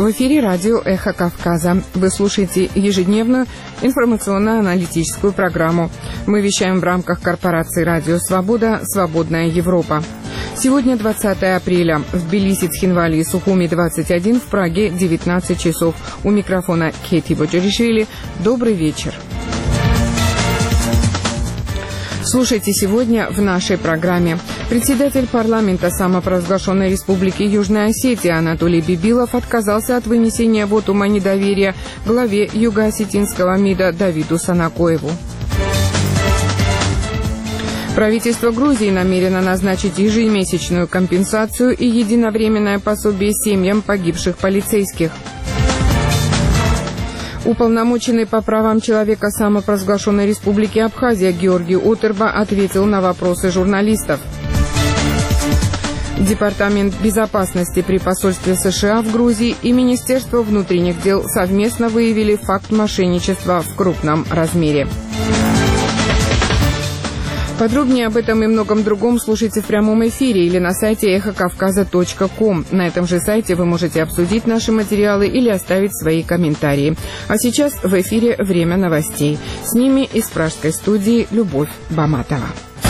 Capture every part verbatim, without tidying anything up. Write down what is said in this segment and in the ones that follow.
В эфире радио «Эхо Кавказа». Вы слушаете ежедневную информационно-аналитическую программу. Мы вещаем в рамках корпорации «Радио Свобода. Свободная Европа». Сегодня двадцатое апреля. В Тбилиси, Цхинвале и Сухуми двадцать один, в Праге девятнадцать часов. У микрофона Кэти Боджаришвили. Добрый вечер. Слушайте сегодня в нашей программе. Председатель парламента самопровозглашенной республики Южная Осетия Анатолий Бибилов отказался от вынесения вотума недоверия главе юго-осетинского МИДа Давиду Санакоеву. Правительство Грузии намерено назначить ежемесячную компенсацию и единовременное пособие семьям погибших полицейских. Уполномоченный по правам человека самопровозглашенной республики Абхазия Георгий Отерба ответил на вопросы журналистов. Департамент безопасности при посольстве США в Грузии и Министерство внутренних дел совместно выявили факт мошенничества в крупном размере. Подробнее об этом и многом другом слушайте в прямом эфире или на сайте эхо кавказа точка ком. На этом же сайте вы можете обсудить наши материалы или оставить свои комментарии. А сейчас в эфире время новостей. С ними из пражской студии Любовь Баматова.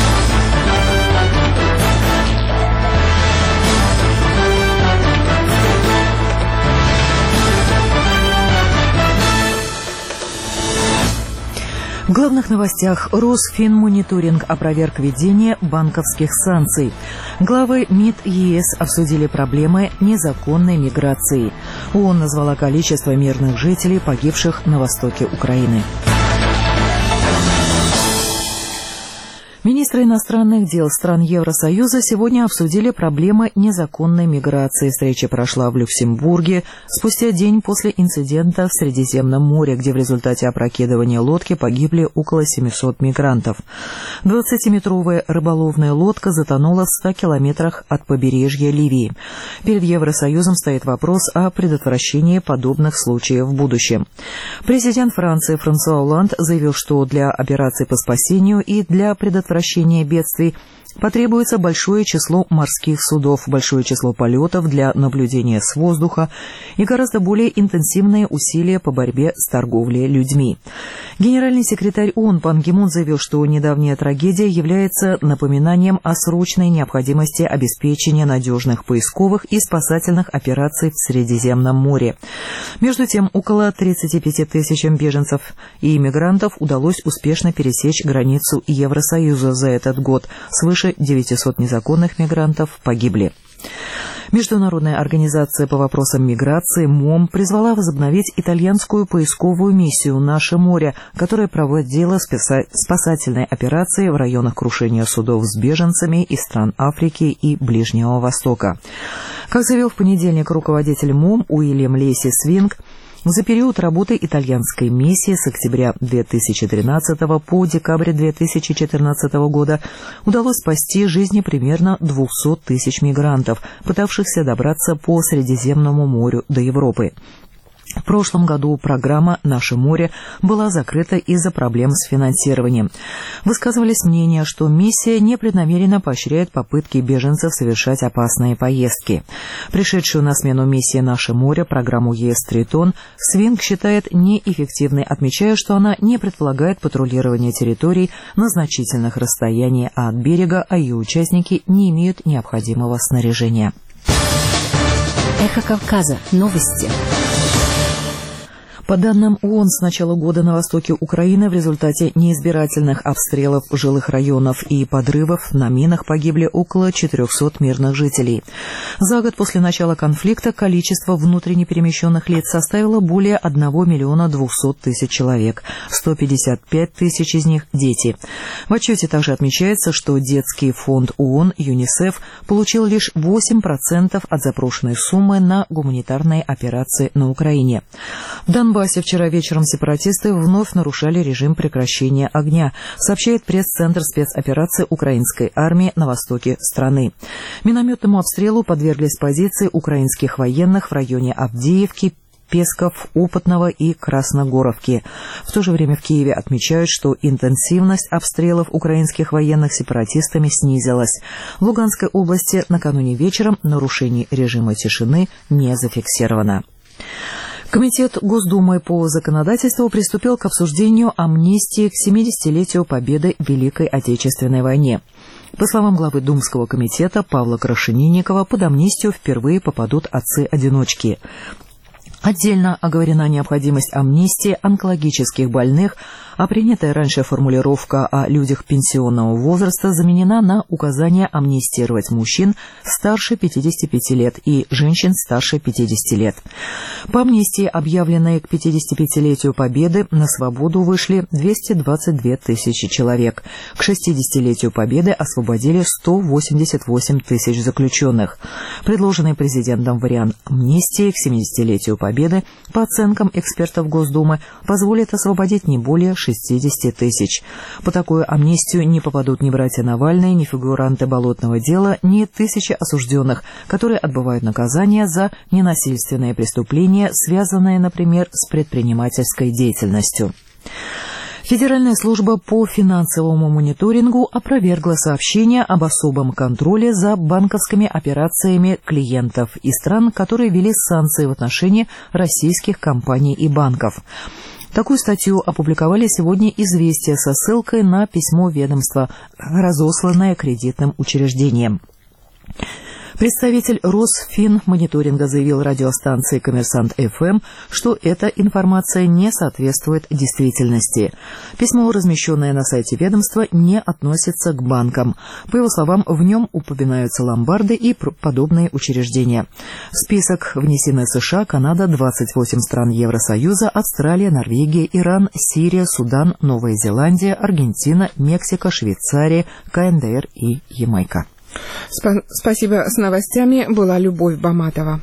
В главных новостях: Росфинмониторинг опроверг введение банковских санкций. Главы МИД ЕС обсудили проблемы незаконной миграции. ООН назвала количество мирных жителей, погибших на востоке Украины. Министры иностранных дел стран Евросоюза сегодня обсудили проблемы незаконной миграции. Встреча прошла в Люксембурге спустя день после инцидента в Средиземном море, где в результате опрокидывания лодки погибли около семисот мигрантов. двадцатиметровая рыболовная лодка затонула в ста километрах от побережья Ливии. Перед Евросоюзом стоит вопрос о предотвращении подобных случаев в будущем. Президент Франции Франсуа Олланд заявил, что для операций по спасению и для предотвращения Предотвращение бедствий потребуется большое число морских судов, большое число полетов для наблюдения с воздуха и гораздо более интенсивные усилия по борьбе с торговлей людьми. Генеральный секретарь ООН Пан Ги Мун заявил, что недавняя трагедия является напоминанием о срочной необходимости обеспечения надежных поисковых и спасательных операций в Средиземном море. Между тем, около тридцати пяти тысячам беженцев и иммигрантов удалось успешно пересечь границу Евросоюза за этот год. Свыше девятисот незаконных мигрантов погибли. Международная организация по вопросам миграции МОМ призвала возобновить итальянскую поисковую миссию «Наше море», которая проводила спасательные операции в районах крушения судов с беженцами из стран Африки и Ближнего Востока. Как заявил в понедельник руководитель МОМ Уильям Лейси Свинг, за период работы итальянской миссии с октября две тысячи тринадцатого по декабрь две тысячи четырнадцатого года удалось спасти жизни примерно двухсот тысяч мигрантов, пытавшихся добраться по Средиземному морю до Европы. В прошлом году программа «Наше море» была закрыта из-за проблем с финансированием. Высказывались мнения, что миссия непреднамеренно поощряет попытки беженцев совершать опасные поездки. Пришедшую на смену миссии «Наше море» программу ЕС «Тритон» Свинг считает неэффективной, отмечая, что она не предполагает патрулирование территорий на значительных расстояниях от берега, а ее участники не имеют необходимого снаряжения. Эхо Кавказа. Новости. По данным ООН, с начала года на востоке Украины в результате неизбирательных обстрелов жилых районов и подрывов на минах погибли около четырехсот мирных жителей. За год после начала конфликта количество внутренне перемещенных лиц составило более одного миллиона двухсот тысяч человек, сто пятьдесят пять тысяч из них – дети. В отчете также отмечается, что детский фонд ООН ЮНИСЕФ получил лишь восемь процентов от запрошенной суммы на гуманитарные операции на Украине. В Донбассе вчера вечером сепаратисты вновь нарушали режим прекращения огня, сообщает пресс-центр спецоперации украинской армии на востоке страны. Минометному обстрелу подверглись позиции украинских военных в районе Авдеевки, Песков, Опытного и Красногоровки. В то же время в Киеве отмечают, что интенсивность обстрелов украинских военных сепаратистами снизилась. В Луганской области накануне вечером нарушений режима тишины не зафиксировано. Комитет Госдумы по законодательству приступил к обсуждению амнистии к семидесятилетию победы в Великой Отечественной войне. По словам главы Думского комитета Павла Крашенинникова, под амнистию впервые попадут отцы-одиночки. Отдельно оговорена необходимость амнистии онкологических больных, а принятая раньше формулировка о людях пенсионного возраста заменена на указание амнистировать мужчин старше пятидесяти пяти лет и женщин старше пятидесяти лет. По амнистии, объявленной к пятидесятипятилетию Победы, на свободу вышли двести двадцать две тысячи человек. К шестидесятилетию Победы освободили сто восемьдесят восемь тысяч заключенных. Предложенный президентом вариант амнистии к семидесятилетию Победы, по оценкам экспертов Госдумы, позволит освободить не более шестидесяти тысяч. По такую амнистию не попадут ни братья Навальные, ни фигуранты Болотного дела, ни тысячи осужденных, которые отбывают наказание за ненасильственные преступления, связанные, например, с предпринимательской деятельностью. Федеральная служба по финансовому мониторингу опровергла сообщение об особом контроле за банковскими операциями клиентов из стран, которые ввели санкции в отношении российских компаний и банков. Такую статью опубликовали сегодня «Известия» со ссылкой на письмо ведомства, разосланное кредитным учреждениям. Представитель Росфинмониторинга заявил радиостанции «Коммерсант эф эм», что эта информация не соответствует действительности. Письмо, размещенное на сайте ведомства, не относится к банкам. По его словам, в нем упоминаются ломбарды и подобные учреждения. В список внесены США, Канада, двадцать восемь стран Евросоюза, Австралия, Норвегия, Иран, Сирия, Судан, Новая Зеландия, Аргентина, Мексика, Швейцария, ка эн дэ эр и Ямайка. Спа- спасибо. С новостями была Любовь Баматова.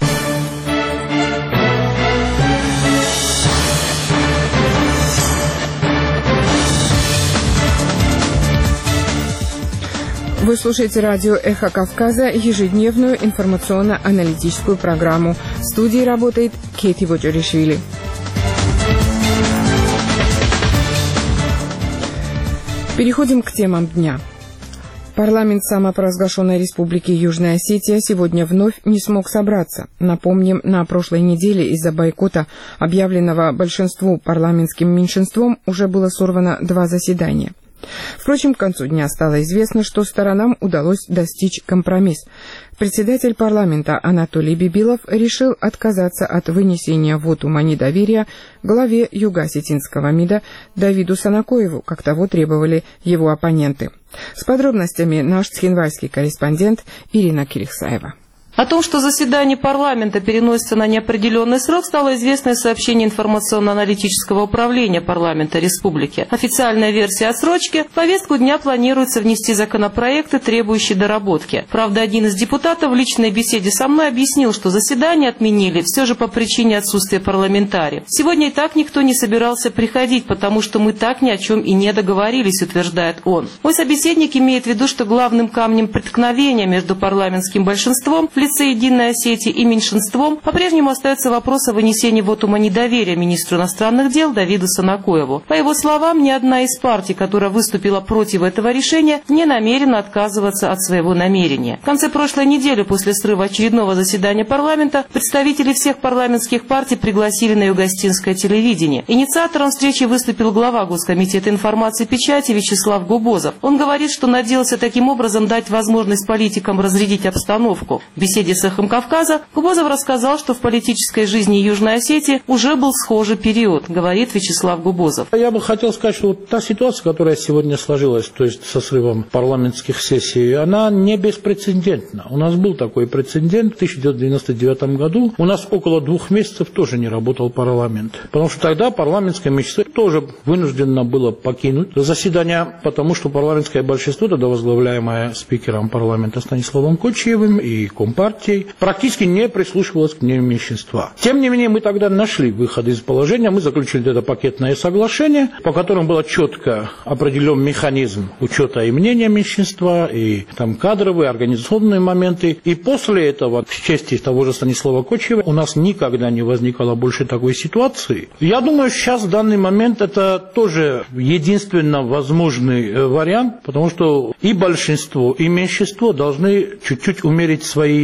Вы слушаете радио «Эхо Кавказа», ежедневную информационно-аналитическую программу. В студии работает Кейти Боджоришвили. Переходим к темам дня. Парламент самопровозглашенной Республики Южная Осетия сегодня вновь не смог собраться. Напомним, на прошлой неделе из-за бойкота, объявленного большинству парламентским меньшинством, уже было сорвано два заседания. Впрочем, к концу дня стало известно, что сторонам удалось достичь компромисс. Председатель парламента Анатолий Бибилов решил отказаться от вынесения вотума недоверия главе Юго-Осетинского МИДа Давиду Санакоеву, как того требовали его оппоненты. С подробностями наш цхинвальский корреспондент Ирина Кирихсаева. О том, что заседание парламента переносится на неопределенный срок, стало известно из сообщения информационно-аналитического управления парламента республики. Официальная версия отсрочки: в повестку дня планируется внести законопроекты, требующие доработки. Правда, один из депутатов в личной беседе со мной объяснил, что заседание отменили все же по причине отсутствия парламентариев. Сегодня и так никто не собирался приходить, потому что мы так ни о чем и не договорились, утверждает он. Мой собеседник имеет в виду, что главным камнем преткновения между парламентским большинством в лице Единой Осетии и меньшинством по-прежнему остается вопрос о вынесении вотума недоверия министру иностранных дел Давиду Санакоеву. По его словам, ни одна из партий, которая выступила против этого решения, не намерена отказываться от своего намерения. В конце прошлой недели, после срыва очередного заседания парламента, представители всех парламентских партий пригласили на юго-осетинское телевидение. Инициатором встречи выступил глава Госкомитета информации и печати Вячеслав Губозов. Он говорит, что надеялся таким образом дать возможность политикам разрядить обстановку. В беседе с «Эхом Кавказа» Губозов рассказал, что в политической жизни Южной Осетии уже был схожий период, говорит Вячеслав Губозов. Я бы хотел сказать, что вот та ситуация, которая сегодня сложилась, то есть со срывом парламентских сессий, она не беспрецедентна. У нас был такой прецедент в тысяча девятьсот девяносто девятом году. У нас около двух месяцев тоже не работал парламент. Потому что тогда парламентское меньшинство тоже вынуждено было покинуть заседание, потому что парламентское большинство, тогда возглавляемое спикером парламента Станиславом Кочиевым и Компартией, практически не прислушивалось к мнению меньшинства. Тем не менее, мы тогда нашли выход из положения, мы заключили это пакетное соглашение, по которому был четко определен механизм учета и мнения меньшинства, и там кадровые, организационные моменты. И после этого, в чести того же Станислава Кочиева, у нас никогда не возникало больше такой ситуации. Я думаю, сейчас в данный момент это тоже единственно возможный вариант, потому что и большинство, и меньшинство должны чуть-чуть умерить свои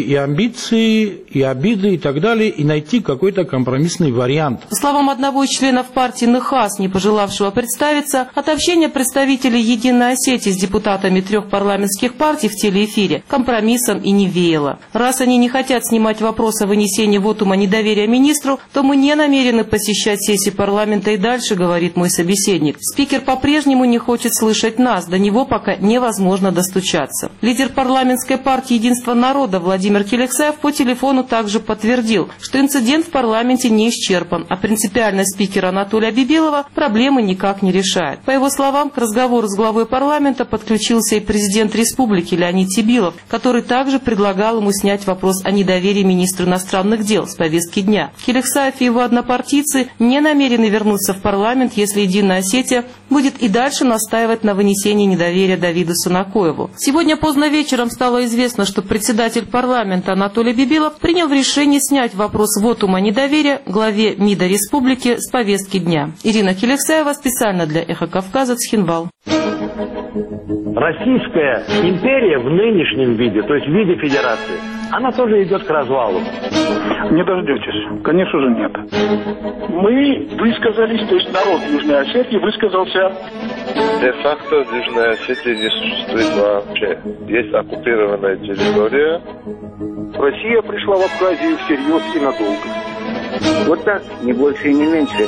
и амбиции, и обиды, и так далее, и найти какой-то компромиссный вариант. По словам одного из членов партии НХАС, не пожелавшего представиться, от общения представителей «Единой Осетии» с депутатами трех парламентских партий в телеэфире компромиссом и не веяло. Раз они не хотят снимать вопрос о вынесении вотума недоверия министру, то мы не намерены посещать сессии парламента и дальше, говорит мой собеседник. Спикер по-прежнему не хочет слышать нас, до него пока невозможно достучаться. Лидер парламентской партии «Единство народа» Владимир Келексаев по телефону также подтвердил, что инцидент в парламенте не исчерпан, а принципиальность спикера Анатолия Бибилова проблемы никак не решает. По его словам, к разговору с главой парламента подключился и президент республики Леонид Сибилов, который также предлагал ему снять вопрос о недоверии министру иностранных дел с повестки дня. Келексаев и его однопартийцы не намерены вернуться в парламент, если Единая Осетия будет и дальше настаивать на вынесении недоверия Давиду Сунакоеву. Сегодня поздно вечером стало известно, что председатель парламента Анатолий Бибилов принял решение снять вопрос вотума недоверия главе МИДа республики с повестки дня. Ирина Келексаева специально для «Эхо Кавказа», Цхинвал. Российская империя в нынешнем виде, то есть в виде федерации, она тоже идет к развалу. Не дождетесь. Конечно же, нет. Мы высказались, то есть народ Южной Осетии высказался. Де-факто в Южной Осетии не существует вообще. Есть оккупированная территория. Россия пришла в Абхазию всерьез и надолго. Вот так, не больше и не меньше.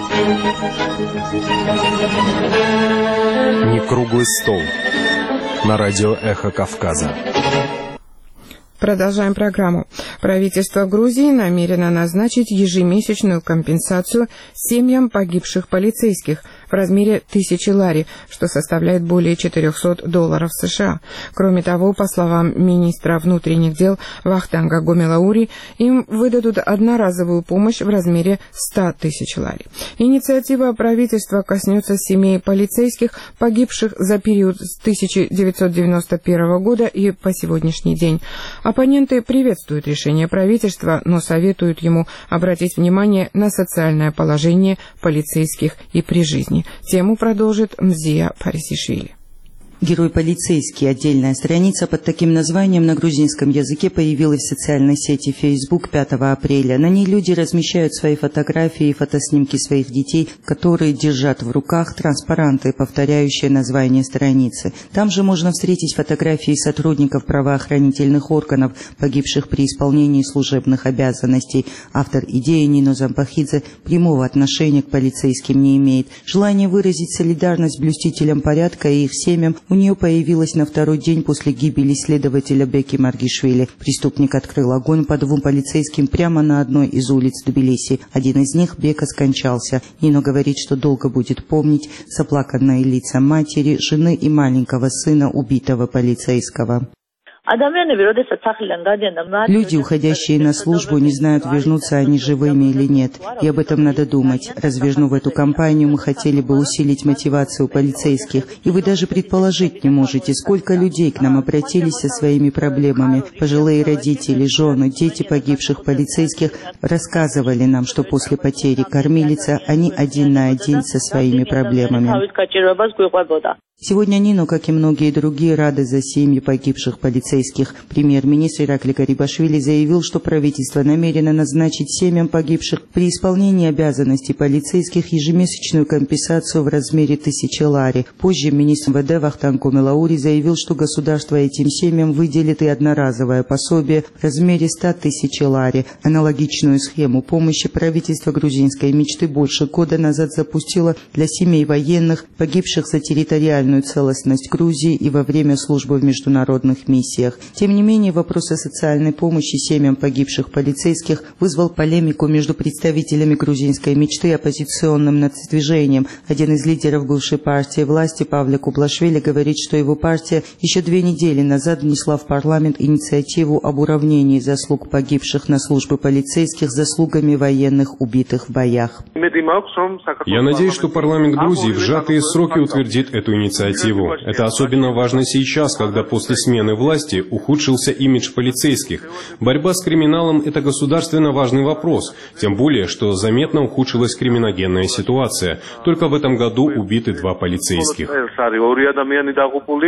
Не круглый стол. На радио «Эхо Кавказа». Продолжаем программу. Правительство Грузии намерено назначить ежемесячную компенсацию семьям погибших полицейских в размере тысячи лари, что составляет более четырехсот долларов США. Кроме того, по словам министра внутренних дел Вахтанга Гомелаури, им выдадут одноразовую помощь в размере ста тысяч лари. Инициатива правительства коснется семей полицейских, погибших за период с тысяча девятьсот девяносто первого года и по сегодняшний день. Оппоненты приветствуют решение правительства, но советуют ему обратить внимание на социальное положение полицейских и при жизни. Тему продолжит Мзия Парисишвили. Герой полицейский. Отдельная страница под таким названием на грузинском языке появилась в социальной сети Facebook пятого апреля. На ней люди размещают свои фотографии и фотоснимки своих детей, которые держат в руках транспаранты, повторяющие название страницы. Там же можно встретить фотографии сотрудников правоохранительных органов, погибших при исполнении служебных обязанностей. Автор идеи Нино Зампахидзе прямого отношения к полицейским не имеет. Желание выразить солидарность блюстителям порядка и их семьям у нее появилась на второй день после гибели следователя Беки Маргишвили. Преступник открыл огонь по двум полицейским прямо на одной из улиц Тбилиси. Один из них, Бека, скончался. Нино говорит, что долго будет помнить заплаканные лица матери, жены и маленького сына убитого полицейского. Люди, уходящие на службу, не знают, вернутся они живыми или нет. И об этом надо думать. Развернув эту кампанию, мы хотели бы усилить мотивацию полицейских. И вы даже предположить не можете, сколько людей к нам обратились со своими проблемами. Пожилые родители, жены, дети погибших полицейских рассказывали нам, что после потери кормилицы они один на один со своими проблемами. Сегодня Нино, как и многие другие, рады за семьи погибших полицейских. Премьер-министр Иракли Гарибашвили заявил, что правительство намерено назначить семьям погибших при исполнении обязанностей полицейских ежемесячную компенсацию в размере тысячи лари. Позже министр МВД Вахтанг Гомелаури заявил, что государство этим семьям выделит и одноразовое пособие в размере ста тысяч лари. Аналогичную схему помощи правительство грузинской мечты больше года назад запустило для семей военных, погибших за территориальную целостность Грузии и во время службы в международных миссиях. Тем не менее, вопрос о социальной помощи семьям погибших полицейских вызвал полемику между представителями грузинской мечты и оппозиционным нацдвижением. Один из лидеров бывшей партии власти, Павлик Кублашвили, говорит, что его партия еще две недели назад внесла в парламент инициативу об уравнении заслуг погибших на службе полицейских заслугами военных, убитых в боях. Я надеюсь, что парламент Грузии в сжатые сроки утвердит эту инициативу. Это особенно важно сейчас, когда после смены власти ухудшился имидж полицейских. Борьба с криминалом – это государственно важный вопрос, тем более, что заметно ухудшилась криминогенная ситуация. Только в этом году убиты два полицейских.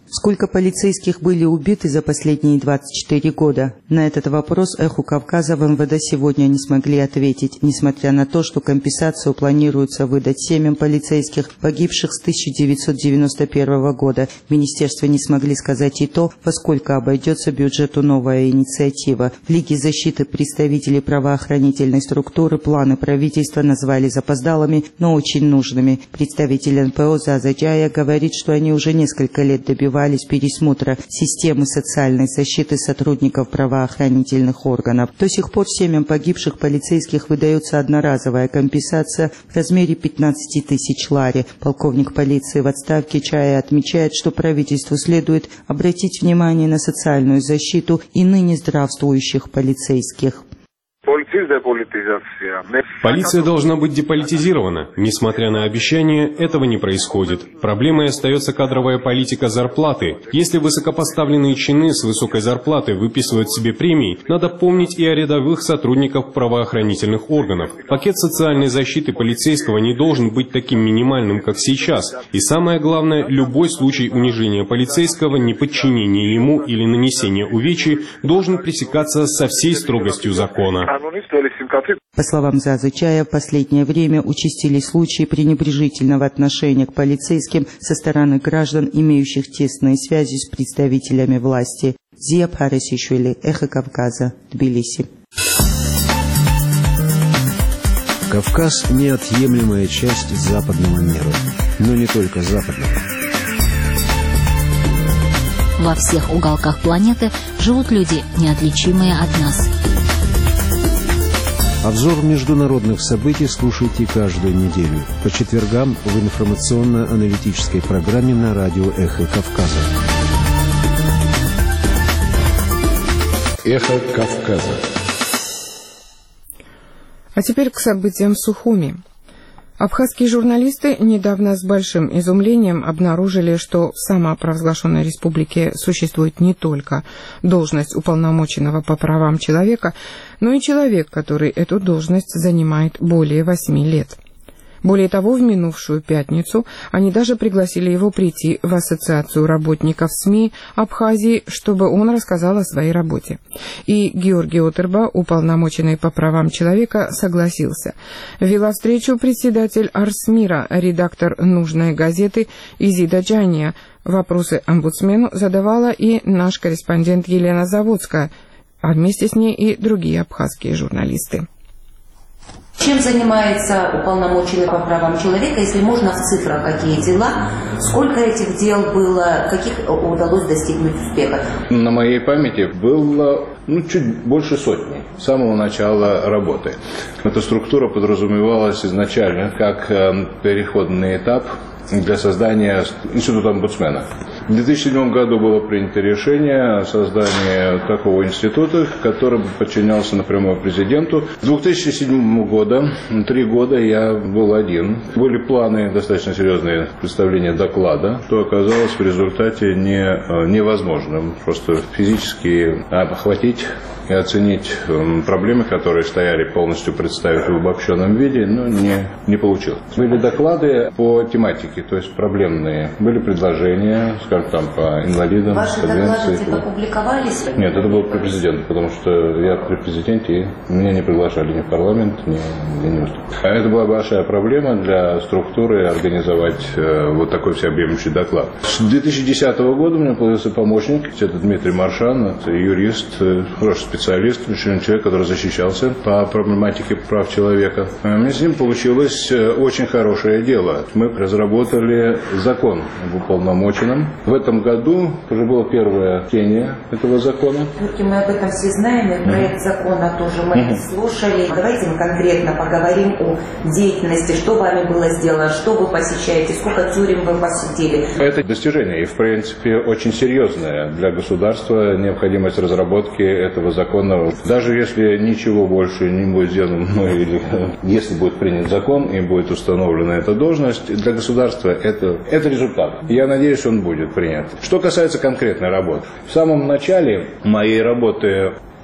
Сколько полицейских были убиты за последние двадцать четыре года? На этот вопрос «Эху Кавказа» в эм вэ дэ сегодня не смогли ответить, несмотря на то, что компенсацию планируется выдать семьям полицейских, погибших с тысяча девятьсот девяносто первого года. В министерстве не смогли сказать и то, во сколько обойдется бюджету новая инициатива. В Лиге защиты представители правоохранительной структуры планы правительства назвали запоздалыми, но очень нужными. Представитель эн пэ о Заза Джая говорит, что они уже несколько лет добиваются пересмотра системы социальной защиты сотрудников правоохранительных органов. До сих пор семьям погибших полицейских выдается одноразовая компенсация в размере пятнадцати тысяч лари. Полковник полиции в отставке Чая отмечает, что правительству следует обратить внимание на социальную защиту и ныне здравствующих полицейских. Полиция должна быть деполитизирована. Несмотря на обещания, этого не происходит. Проблемой остается кадровая политика зарплаты. Если высокопоставленные чины с высокой зарплатой выписывают себе премии, надо помнить и о рядовых сотрудниках правоохранительных органов. Пакет социальной защиты полицейского не должен быть таким минимальным, как сейчас. И самое главное, любой случай унижения полицейского, неподчинения ему или нанесения увечий должен пресекаться со всей строгостью закона. По словам Зазы Чая, в последнее время участились случаи пренебрежительного отношения к полицейским со стороны граждан, имеющих тесные связи с представителями власти. Зия Парасишвили, Эхо Кавказа, Тбилиси. Кавказ – неотъемлемая часть западного мира, но не только западного. Во всех уголках планеты живут люди, неотличимые от нас. Обзор международных событий слушайте каждую неделю по четвергам в информационно-аналитической программе на радио «Эхо Кавказа». «Эхо Кавказа». А теперь к событиям в Сухуми. Абхазские журналисты недавно с большим изумлением обнаружили, что в самопровозглашенной республике существует не только должность уполномоченного по правам человека, но и человек, который эту должность занимает более восьми лет. Более того, в минувшую пятницу они даже пригласили его прийти в Ассоциацию работников СМИ Абхазии, чтобы он рассказал о своей работе. И Георгий Отерба, уполномоченный по правам человека, согласился. Вела встречу председатель Арсмира, редактор нужной газеты Изида Джания. Вопросы омбудсмену задавала и наш корреспондент Елена Заводская, а вместе с ней и другие абхазские журналисты. Чем занимается уполномоченный по правам человека, если можно в цифрах, какие дела, сколько этих дел было, каких удалось достигнуть успеха? На моей памяти было ну, чуть больше сотни с самого начала работы. Эта структура подразумевалась изначально как переходный этап для создания института омбудсмена. В две тысячи седьмом году было принято решение о создании такого института, который подчинялся напрямую президенту. С две тысячи седьмого года, три года я был один. Были планы достаточно серьезные представления доклада, что оказалось в результате не, невозможным просто физически охватить и оценить проблемы, которые стояли, полностью представить в обобщенном виде, но не, не получилось. Были доклады по тематике, то есть проблемные. Были предложения, скажем, там, по инвалидам. Ваши доклады типа публиковались? Нет, это был при президенте, потому что я при президенте, и меня не приглашали ни в парламент, ни, ни не выступал. А это была большая проблема для структуры организовать э, вот такой всеобъемлющий доклад. С две тысячи десятого года у меня появился помощник, это Дмитрий Маршан, это юрист, хороший специалист, человек, который защищался по проблематике прав человека. У меня с ним получилось очень хорошее дело. Мы разработали закон об уполномоченном. В этом году уже было первое чтение этого закона. Мы об этом все знаем, и проект закона тоже мы mm-hmm. слушали. Давайте мы конкретно поговорим о деятельности, что вами было сделано, что вы посещаете, сколько тюрем вы посетили. Это достижение и, в принципе, очень серьезное для государства необходимость разработки этого закона. Даже если ничего больше не будет сделано, ну, или если будет принят закон и будет установлена эта должность, для государства это, это результат. Я надеюсь, он будет принят. Что касается конкретной работы. В самом начале моей работы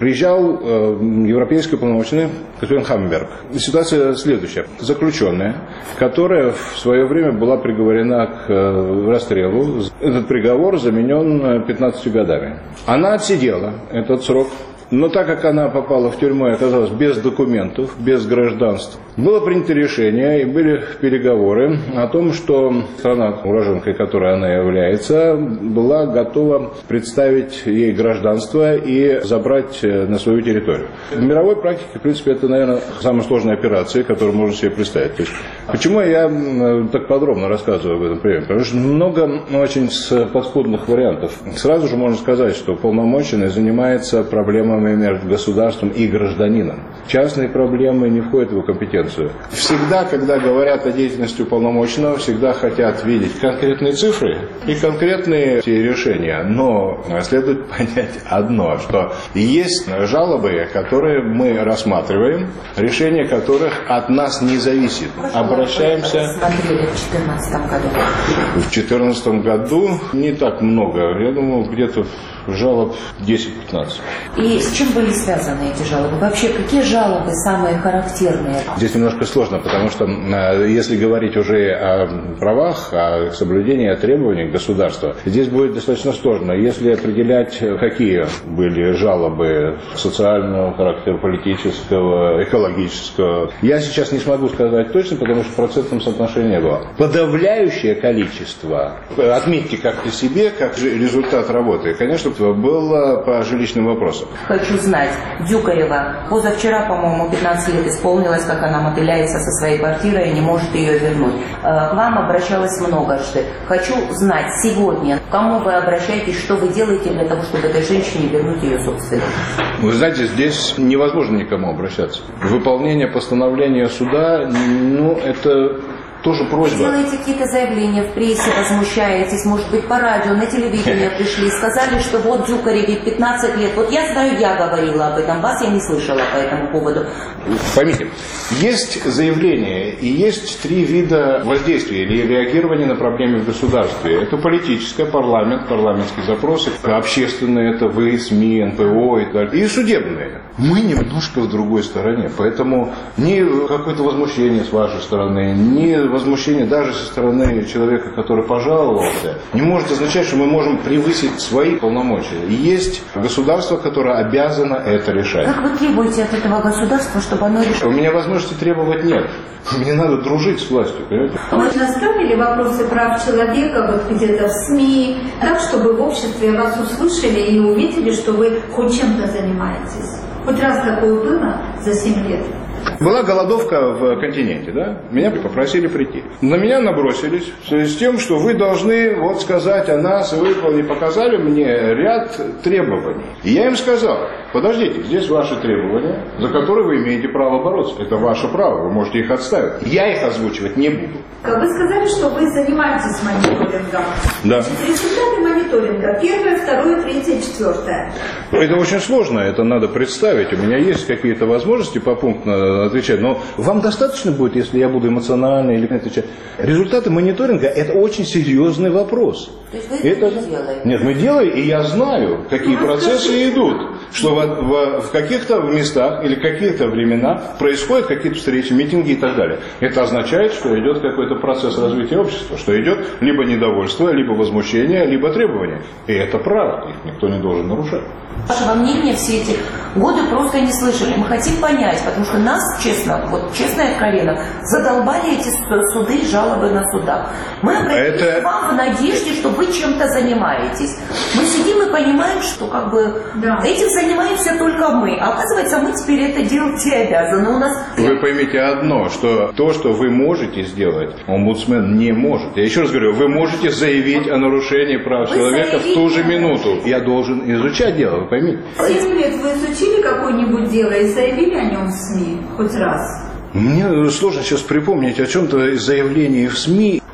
Приезжал э, европейский уполномоченный господин Хаммерберг. Ситуация следующая. Заключенная, которая в свое время была приговорена к э, расстрелу, этот приговор заменен пятнадцатью годами. Она отсидела этот срок. Но так как она попала в тюрьму и оказалась без документов, без гражданства, было принято решение и были переговоры о том, что страна, уроженкой которой она является, была готова представить ей гражданство и забрать на свою территорию. В мировой практике, в принципе, это, наверное, самая сложная операция, которую можно себе представить. То есть, почему я так подробно рассказываю об этом примере? Потому что много очень подспудных вариантов. Сразу же можно сказать, что уполномоченный занимается проблемами между государством и гражданином. Частные проблемы не входят в его компетенцию. Всегда, когда говорят о деятельности уполномоченного, всегда хотят видеть конкретные цифры и конкретные решения. Но следует понять одно, что есть жалобы, которые мы рассматриваем, решение которых от нас не зависит. Обращаемся... В две тысячи четырнадцатом году. В две тысячи четырнадцатом году не так много. Я думаю, где-то жалоб десять-пятнадцать. И с чем были связаны эти жалобы? Вообще, какие жалобы самые характерные? Здесь немножко сложно, потому что если говорить уже о правах, о соблюдении требований государства, здесь будет достаточно сложно. Если определять, какие были жалобы социального характера, политического, экологического, я сейчас не смогу сказать точно, потому что в процентном соотношении не было. Подавляющее количество, отметьте как-то себе, как результат работы, конечно, было по жилищным вопросам. Хочу знать, Дюкарева, позавчера, по-моему, пятнадцать лет исполнилось, как она мотыляется со своей квартирой и не может ее вернуть. К вам обращалась многожды. Хочу знать сегодня, к кому вы обращаетесь, что вы делаете для того, чтобы этой женщине вернуть ее собственность. Вы знаете, здесь невозможно никому обращаться. Выполнение постановления суда, ну, это... тоже просьба. Делаете какие-то заявления в прессе, возмущаетесь, может быть, по радио, на телевидение пришли, сказали, что вот Дюкареве пятнадцать лет. Вот я знаю, я говорила об этом, вас я не слышала по этому поводу. Поймите, есть заявление и есть три вида воздействия или реагирования на проблемы в государстве. Это политическое, парламент, парламентские запросы, общественные, это вы, СМИ, эн пэ о и так далее, и судебные. Мы немножко в другой стороне, поэтому ни какое-то возмущение с вашей стороны, ни возмущение даже со стороны человека, который пожаловался, не может означать, что мы можем превысить свои полномочия. И есть государство, которое обязано это решать. Как вы требуете от этого государства, чтобы оно решило? У меня возможности требовать нет. Мне надо дружить с властью, понимаете? Вы наставили вопросы прав человека вот где-то в СМИ, так, чтобы в обществе вас услышали и увидели, что вы хоть чем-то занимаетесь? Хоть раз такое было за семь лет? Была голодовка в континенте, да? Меня попросили прийти. На меня набросились в связи с тем, что вы должны вот сказать о нас, и вы показали мне ряд требований. И я им сказал, подождите, здесь ваши требования, за которые вы имеете право бороться. Это ваше право, вы можете их отставить. Я их озвучивать не буду. Как вы сказали, что вы занимаетесь мониторингом. Да. Результаты мониторинга. Первое, второе, третье, четвертое. Это очень сложно, это надо представить. У меня есть какие-то возможности попунктно отвечать, но вам достаточно будет, если я буду эмоционально или отвечать. Результаты мониторинга – это очень серьезный вопрос. То есть вы это, это не делаете? Нет, мы делаем, и я знаю, какие ну, процессы скажите. идут. Что в, в, в каких-то местах или каких-то временах происходят какие-то встречи, митинги и так далее. Это означает, что идет какой-то процесс развития общества, что идет либо недовольство, либо возмущение, либо требования. И это право, их никто не должен нарушать. Вашего мнения все эти годы просто не слышали. Мы хотим понять, потому что нас, честно, вот честно и откровенно, задолбали эти суды и жалобы на судах. Мы обратились это... к вам в надежде, что вы чем-то занимаетесь. Мы сидим и понимаем, что как бы да. этим занимаемся только мы. А оказывается, мы теперь это делать и обязаны. У нас... Вы поймите одно, что то, что вы можете сделать, омбудсмен не может. Я еще раз говорю, вы можете заявить о нарушении прав вы человека в ту же минуту. Я должен изучать дело, вы поймите. Семь лет вы изучили какое-нибудь дело и заявили о нем в СМИ хоть раз? Мне сложно сейчас припомнить о чем-то из заявлений в СМИ. А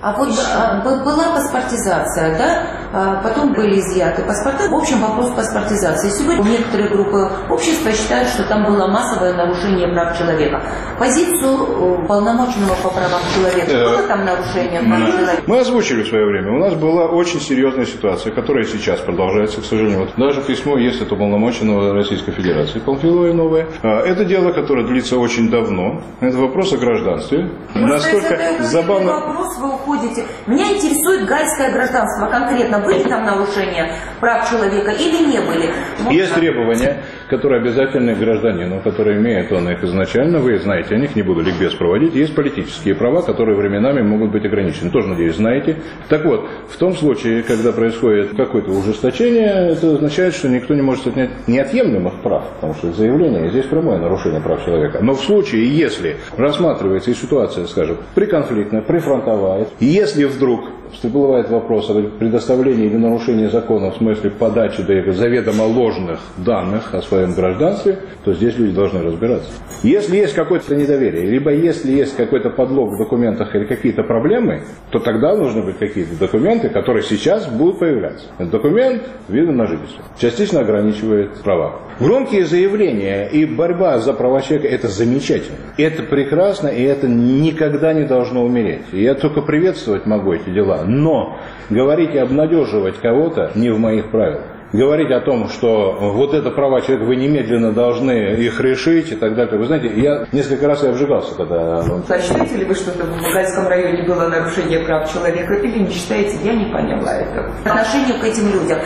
А вот а, была паспортизация, да? А, потом были изъяты паспорта. В общем, вопрос паспортизации. Сегодня некоторые группы общества считают, что там было массовое нарушение прав человека. Позицию полномоченного по правам человека. Было там нарушение прав человека? Мы озвучили в свое время. У нас была очень серьезная ситуация, которая сейчас продолжается, к сожалению. Вот даже письмо есть от уполномоченного Российской Федерации Памфилова новое. Это дело, которое длится очень давно. Это вопрос о гражданстве. Насколько забавно... Вопрос вы уходите. Меня интересует гальское гражданство конкретно. Были там нарушения прав человека или не были? Есть требования, которые обязательны гражданину, которые имеют он их изначально. Вы знаете о них, не буду ликбез проводить. Есть политические права, которые временами могут быть ограничены. Тоже, надеюсь, знаете. Так вот, в том случае, когда происходит какое-то ужесточение, это означает, что никто не может отнять неотъемлемых прав, потому что заявление здесь прямое нарушение прав человека. Но в случае, если рассматривается и ситуация, скажем, приконфликтная, прифронтовая, если вдруг всплывает вопрос о предоставлении или нарушении закона в смысле подачи да, заведомо ложных данных о своем гражданстве, то здесь люди должны разбираться. Если есть какое-то недоверие, либо если есть какой-то подлог в документах или какие-то проблемы, то тогда нужны быть какие-то документы, которые сейчас будут появляться. Этот документ вида на жительство частично ограничивает права. Громкие заявления и борьба за права человека – это замечательно. Это прекрасно, и это никогда не должно умереть. И я только приветствовать могу эти дела. Но говорить и обнадеживать кого-то не в моих правилах. Говорить о том, что вот это права человека, вы немедленно должны их решить и так далее. Вы знаете, я несколько раз и обжигался, когда... А считаете ли вы, что в Багальском районе было нарушение прав человека, или не считаете? Я не поняла это. Отношение к этим людям.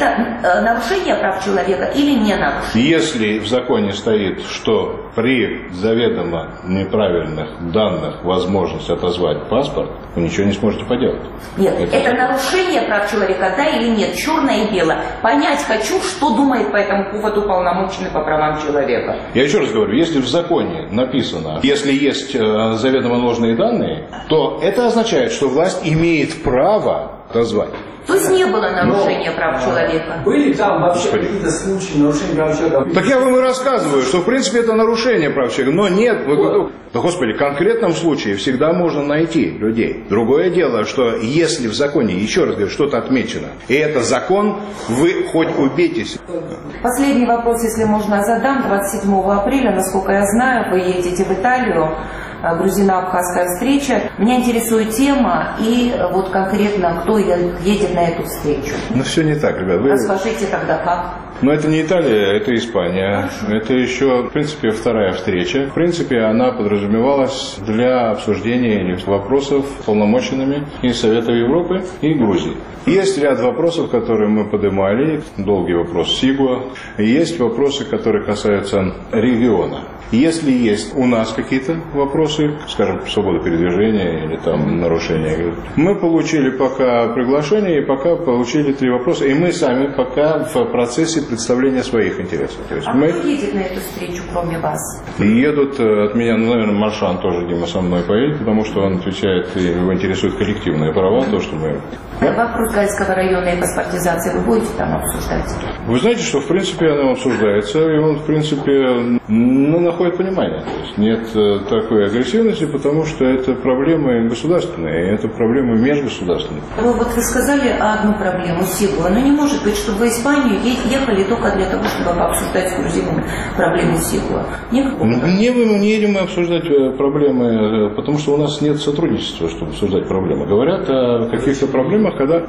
Это нарушение прав человека или не нарушение? Если в законе стоит, что при заведомо неправильных данных возможность отозвать паспорт, вы ничего не сможете поделать. Нет, это, это нарушение прав человека, да или нет? Черное и белое. Понять хочу, что думает по этому поводу уполномоченный по правам человека. Я еще раз говорю, если в законе написано, если есть э, заведомо ложные данные, то это означает, что власть имеет право отозвать. То есть не было нарушения Но, прав человека? Были там вообще какие-то случаи нарушения прав человека? Так я вам и рассказываю, что в принципе это нарушение прав человека. Но нет, вы, да господи, в конкретном случае всегда можно найти людей. Другое дело, что если в законе, еще раз говорю, что-то отмечено, и это закон, вы хоть убейтесь. Последний вопрос, если можно, задам. двадцать седьмого апреля, насколько я знаю, вы едете в Италию. Грузино-абхазская встреча. Меня интересует тема и вот конкретно, кто едет на эту встречу. Ну, все не так, ребят. Вы... Расскажите тогда, как? Но это не Италия, это Испания. Хорошо. Это еще, в принципе, вторая встреча. В принципе, она подразумевалась для обсуждения вопросов полномоченными и Совета Европы, и Грузии. Есть ряд вопросов, которые мы поднимали. Долгий вопрос СИГУА. Есть вопросы, которые касаются региона. Если есть у нас какие-то вопросы, скажем, свобода передвижения или там нарушения, мы получили пока приглашение и пока получили три вопроса, и мы сами пока в процессе представления своих интересов. То есть а мы... кто едет на эту встречу, кроме вас? Едут от меня, ну, наверное, Маршан тоже, Дима, со мной поедет, потому что он отвечает, и его интересуют коллективные права, то, что мы... Вопрос Гальского района и паспортизации вы будете там обсуждать? Вы знаете, что в принципе оно обсуждается, и он в принципе ну, находит понимание. То есть нет такой агрессивности, потому что это проблемы государственные, это проблемы межгосударственные. Ну, вот вы сказали одну проблему СИГУА, но не может быть, чтобы в Испанию ехали только для того, чтобы обсуждать с грузинами проблему СИГУА. Никакого. Не, не едем мы обсуждать проблемы, потому что у нас нет сотрудничества, чтобы обсуждать проблемы. Говорят о каких-то проблемах, когда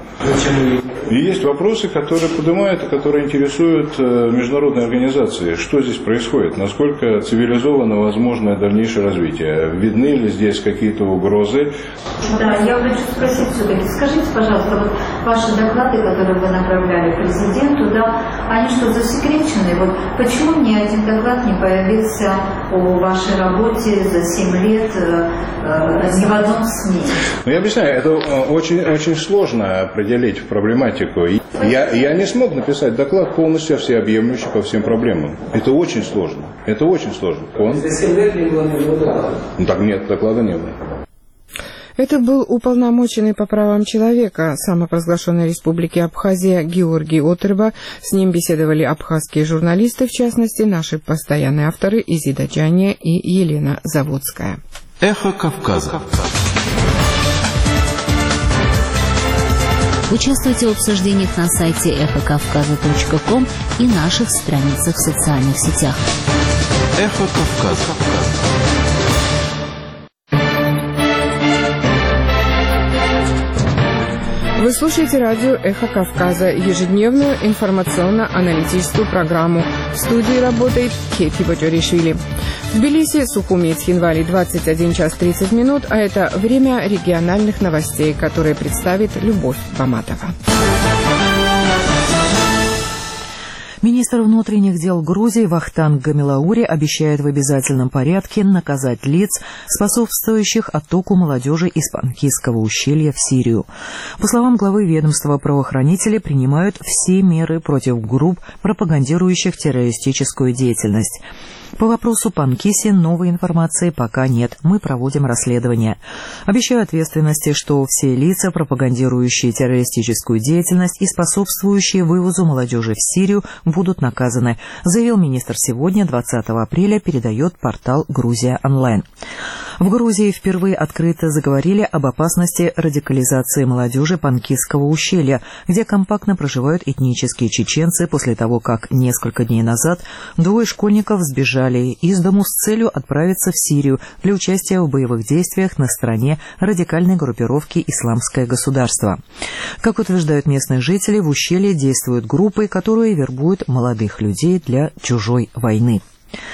и есть вопросы, которые поднимают и которые интересуют международные организации. Что здесь происходит? Насколько цивилизованно возможно дальнейшее развитие? Видны ли здесь какие-то угрозы? Да, я хочу спросить все-таки. Скажите, пожалуйста, вот ваши доклады, которые вы направляли президенту, да, они что, засекречены? Вот почему ни один доклад не появился о вашей работе за семь лет э, ни в одном СМИ? Ну, я объясняю, это очень, очень сложно определить проблематику. Я, я не смог написать доклад полностью всеобъемлющий по всем проблемам. Это очень сложно. Это очень сложно. Он... За семь лет не было ни доклада? Ну, так нет, доклада не было. Это был уполномоченный по правам человека самопровозглашенной Республики Абхазия Георгий Отрыба. С ним беседовали абхазские журналисты, в частности, наши постоянные авторы Изида Джания и Елена Заводская. Эхо Кавказа. Участвуйте в обсуждениях на сайте эхо кавказа точка ком и наших страницах в социальных сетях. Эхо Кавказа. Вы слушаете радио «Эхо Кавказа», ежедневную информационно-аналитическую программу. В студии работает Кети Бочоришвили. В Тбилиси, Сухуми и Цхинвали двадцать один час тридцать минут, а это время региональных новостей, которые представит Любовь Баматова. Министр внутренних дел Грузии Вахтанг Гамилаури обещает в обязательном порядке наказать лиц, способствующих оттоку молодежи из Панкисского ущелья в Сирию. По словам главы ведомства, правоохранители принимают все меры против групп, пропагандирующих террористическую деятельность. По вопросу Панкиси новой информации пока нет. Мы проводим расследование. Обещаю ответственности, что все лица, пропагандирующие террористическую деятельность и способствующие вывозу молодежи в Сирию, будут наказаны, заявил министр сегодня, двадцатого апреля, передает портал «Грузия онлайн». В Грузии впервые открыто заговорили об опасности радикализации молодежи Панкисского ущелья, где компактно проживают этнические чеченцы после того, как несколько дней назад двое школьников сбежали из дому с целью отправиться в Сирию для участия в боевых действиях на стороне радикальной группировки «Исламское государство». Как утверждают местные жители, в ущелье действуют группы, которые вербуют молодых людей для чужой войны.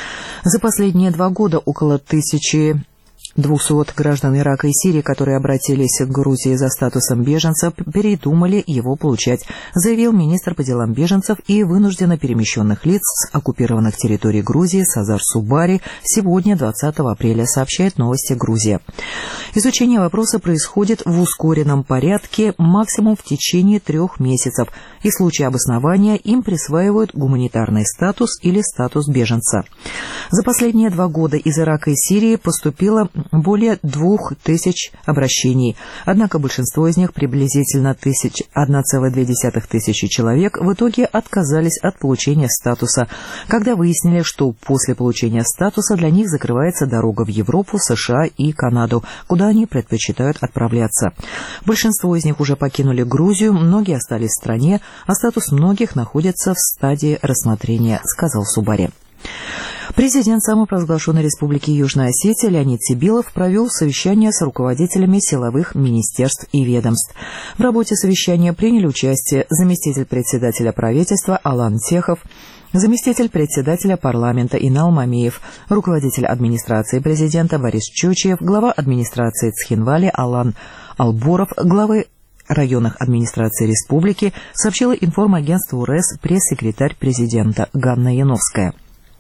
За последние два года около тысячи двухсот граждан Ирака и Сирии, которые обратились к Грузии за статусом беженцев, передумали его получать, заявил министр по делам беженцев и вынужденно перемещенных лиц с оккупированных территорий Грузии Сазар Субари сегодня, двадцатого апреля, сообщает «Новости Грузия». Изучение вопроса происходит в ускоренном порядке максимум в течение трех месяцев, и в случае обоснования им присваивают гуманитарный статус или статус беженца. За последние два года из Ирака и Сирии поступило более двух тысяч обращений. Однако большинство из них, приблизительно одна целая две десятых тысячи человек, в итоге отказались от получения статуса, когда выяснили, что после получения статуса для них закрывается дорога в Европу, США и Канаду, куда они предпочитают отправляться. Большинство из них уже покинули Грузию, многие остались в стране, а статус многих находится в стадии рассмотрения, сказал Субари. Президент самопровозглашенной Республики Южная Осетия Леонид Сибилов провел совещание с руководителями силовых министерств и ведомств. В работе совещания приняли участие заместитель председателя правительства Алан Техов, заместитель председателя парламента Инал Мамеев, руководитель администрации президента Борис Чучиев, глава администрации Цхинвали Алан Алборов, главы районных администраций республики, сообщила информагентству РЭС пресс-секретарь президента Ганна Яновская.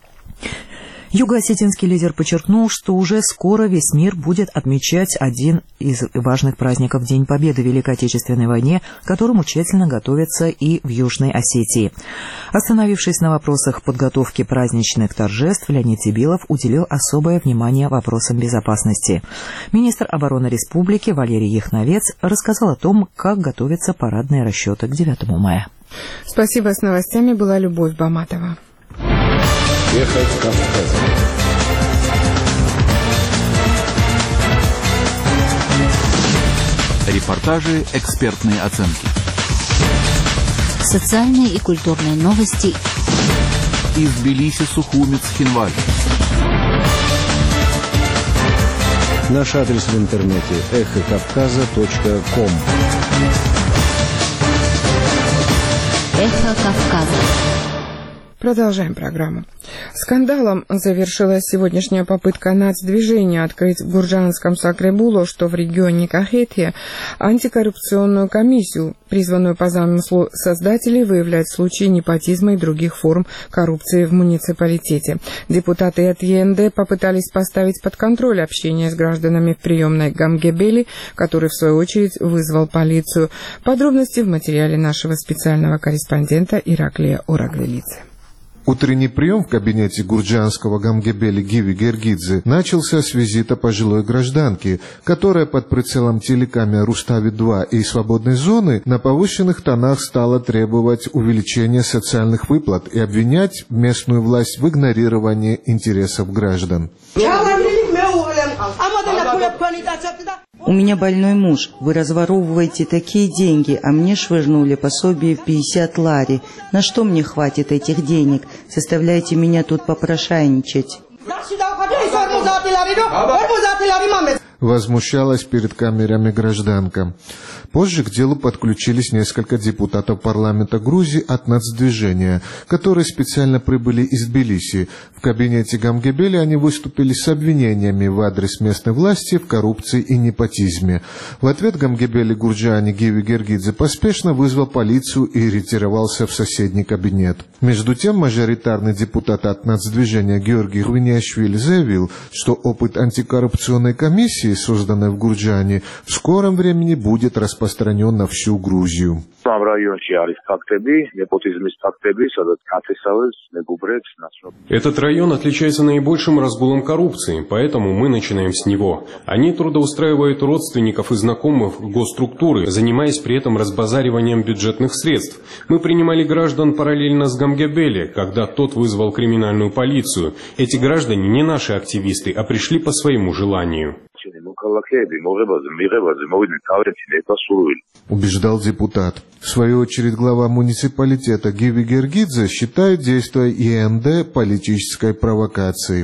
Юго-осетинский лидер подчеркнул, что уже скоро весь мир будет отмечать один из важных праздников День Победы в Великой Отечественной войне, к которому тщательно готовятся и в Южной Осетии. Остановившись на вопросах подготовки праздничных торжеств, Леонид Сибилов уделил особое внимание вопросам безопасности. Министр обороны республики Валерий Яхновец рассказал о том, как готовятся парадные расчеты к девятому мая. Спасибо. С новостями была Любовь Баматова. Эхо Кавказа. Репортажи, экспертные оценки. Социальные и культурные новости. Из Тбилиси, Сухуми, Цхинвали. Наш адрес в интернете эхо кавказа точка ком. Эхо Кавказа. Продолжаем программу. Скандалом завершилась сегодняшняя попытка нацдвижения открыть в Гурджанском Сакребулу, что в регионе Кахетия, антикоррупционную комиссию, призванную по замыслу создателей выявлять случаи непотизма и других форм коррупции в муниципалитете. Депутаты от ЕНД попытались поставить под контроль общение с гражданами в приемной Гамгебели, который в свою очередь вызвал полицию. Подробности в материале нашего специального корреспондента Ираклия Орагвелидзе. Утренний прием в кабинете гурджанского Гамгебели Гиви Гергидзе начался с визита пожилой гражданки, которая под прицелом телекамер Рустави-два и свободной зоны на повышенных тонах стала требовать увеличения социальных выплат и обвинять местную власть в игнорировании интересов граждан. У меня больной муж. Вы разворовываете такие деньги, а мне швырнули пособие в пятьдесят лари. На что мне хватит этих денег? Заставляете меня тут попрошайничать. Возмущалась перед камерами гражданка. Позже к делу подключились несколько депутатов парламента Грузии от нацдвижения, которые специально прибыли из Тбилиси. В кабинете Гамгебели они выступили с обвинениями в адрес местной власти в коррупции и непотизме. В ответ Гамгебели Гурджани Гиви Гергидзе поспешно вызвал полицию и ретировался в соседний кабинет. Между тем, мажоритарный депутат от нацдвижения Георгий Гвиниашвили заявил, что опыт антикоррупционной комиссии, созданной в Гурджане, в скором времени будет распространен на всю Грузию. Этот район отличается наибольшим разгулом коррупции, поэтому мы начинаем с него. Они трудоустраивают родственников и знакомых в госструктуры, занимаясь при этом разбазариванием бюджетных средств. Мы принимали граждан параллельно с Гамгебели, когда тот вызвал криминальную полицию. Эти граждане не наши активисты, а пришли по своему желанию. Убеждал депутат. В свою очередь глава муниципалитета Гиви Гергидзе считает действия ИНД политической провокацией.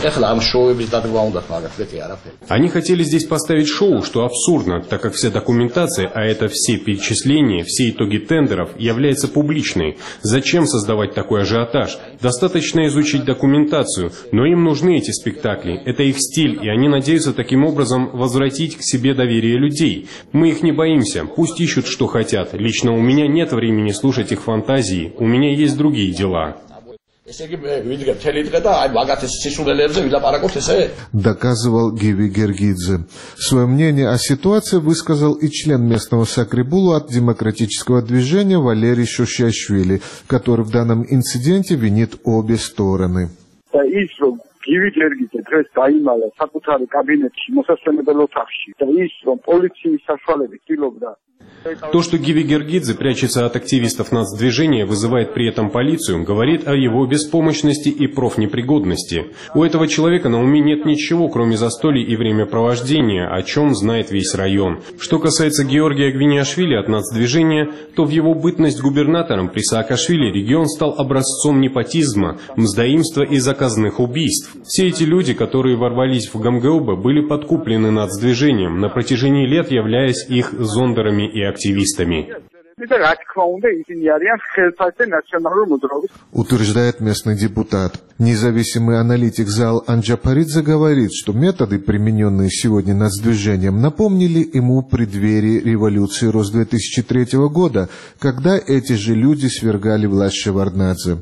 Они хотели здесь поставить шоу, что абсурдно, так как вся документация, а это все перечисления, все итоги тендеров, является публичной. Зачем создавать такой ажиотаж? Достаточно изучить документацию, но им нужны эти спектакли. Это их стиль, и они надеются таким образом возвратить к себе доверие людей. Мы их не боимся, пусть ищут, что хотят. Лично у меня нет времени слушать их фантазии, у меня есть другие дела. Доказывал Гиви Гергидзе. Свое мнение о ситуации высказал и член местного Сакрибулу от демократического движения Валерий Шушашвили, который в данном инциденте винит обе стороны. Гиви Гергидзе დღეს დაიმალა საკუთარი კაბინეტში მოსასვენებელ ოთახში და ის რომ პოლიციის საშუალებით ცდილობდა. То, что Гиви Гергидзе прячется от активистов нацдвижения, вызывает при этом полицию, говорит о его беспомощности и профнепригодности. У этого человека на уме нет ничего, кроме застолий и времяпровождения, о чем знает весь район. Что касается Георгия Гвиниашвили от нацдвижения, то в его бытность губернатором при Саакашвили регион стал образцом непотизма, мздоимства и заказных убийств. Все эти люди, которые ворвались в Гамгеоба, были подкуплены нацдвижением, на протяжении лет являясь их зондерами и активистами. Утверждает местный депутат. Независимый аналитик Заал Анджапаридзе говорит, что методы, примененные сегодня нацдвижением, напомнили ему преддверии революции Роз две тысячи третьего года, когда эти же люди свергали власть Шеварднадзе.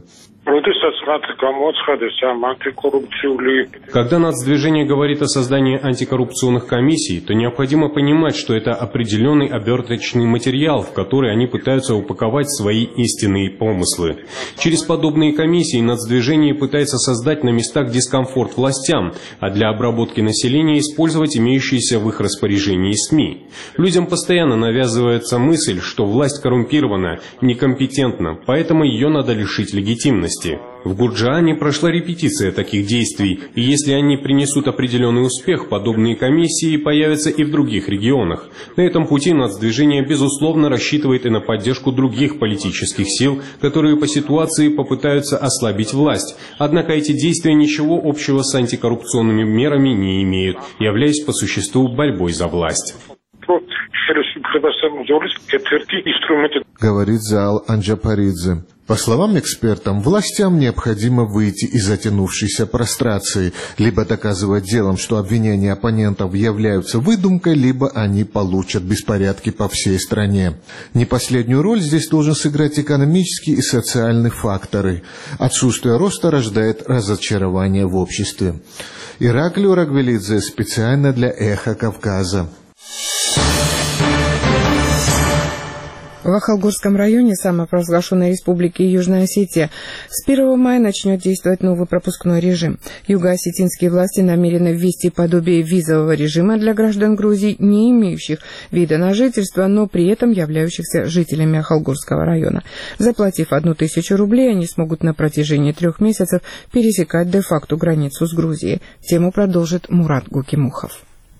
Когда нацдвижение говорит о создании антикоррупционных комиссий, то необходимо понимать, что это определенный оберточный материал, в который они пытаются упаковать свои истинные помыслы. Через подобные комиссии нацдвижение пытается создать на местах дискомфорт властям, а для обработки населения использовать имеющиеся в их распоряжении СМИ. Людям постоянно навязывается мысль, что власть коррумпирована, некомпетентна, поэтому ее надо лишить легитимности. В Гурджане прошла репетиция таких действий, и если они принесут определенный успех, подобные комиссии появятся и в других регионах. На этом пути нацдвижение, безусловно, рассчитывает и на поддержку других политических сил, которые по ситуации попытаются ослабить власть. Однако эти действия ничего общего с антикоррупционными мерами не имеют, являясь по существу борьбой за власть. Говорит Заал Анджапаридзе. По словам экспертам, властям необходимо выйти из затянувшейся прострации, либо доказывать делом, что обвинения оппонентов являются выдумкой, либо они получат беспорядки по всей стране. Не последнюю роль здесь должен сыграть экономические и социальные факторы. Отсутствие роста рождает разочарование в обществе. Ираклий Урагвелидзе специально для «Эхо Кавказа». В Ахалгорском районе самопровозглашенной республики Южная Осетия с первого мая начнет действовать новый пропускной режим. Юго-осетинские власти намерены ввести подобие визового режима для граждан Грузии, не имеющих вида на жительство, но при этом являющихся жителями Ахалгорского района. Заплатив одну тысячу рублей, они смогут на протяжении трех месяцев пересекать де-факто границу с Грузией. Тему продолжит Мурат Гукимухов.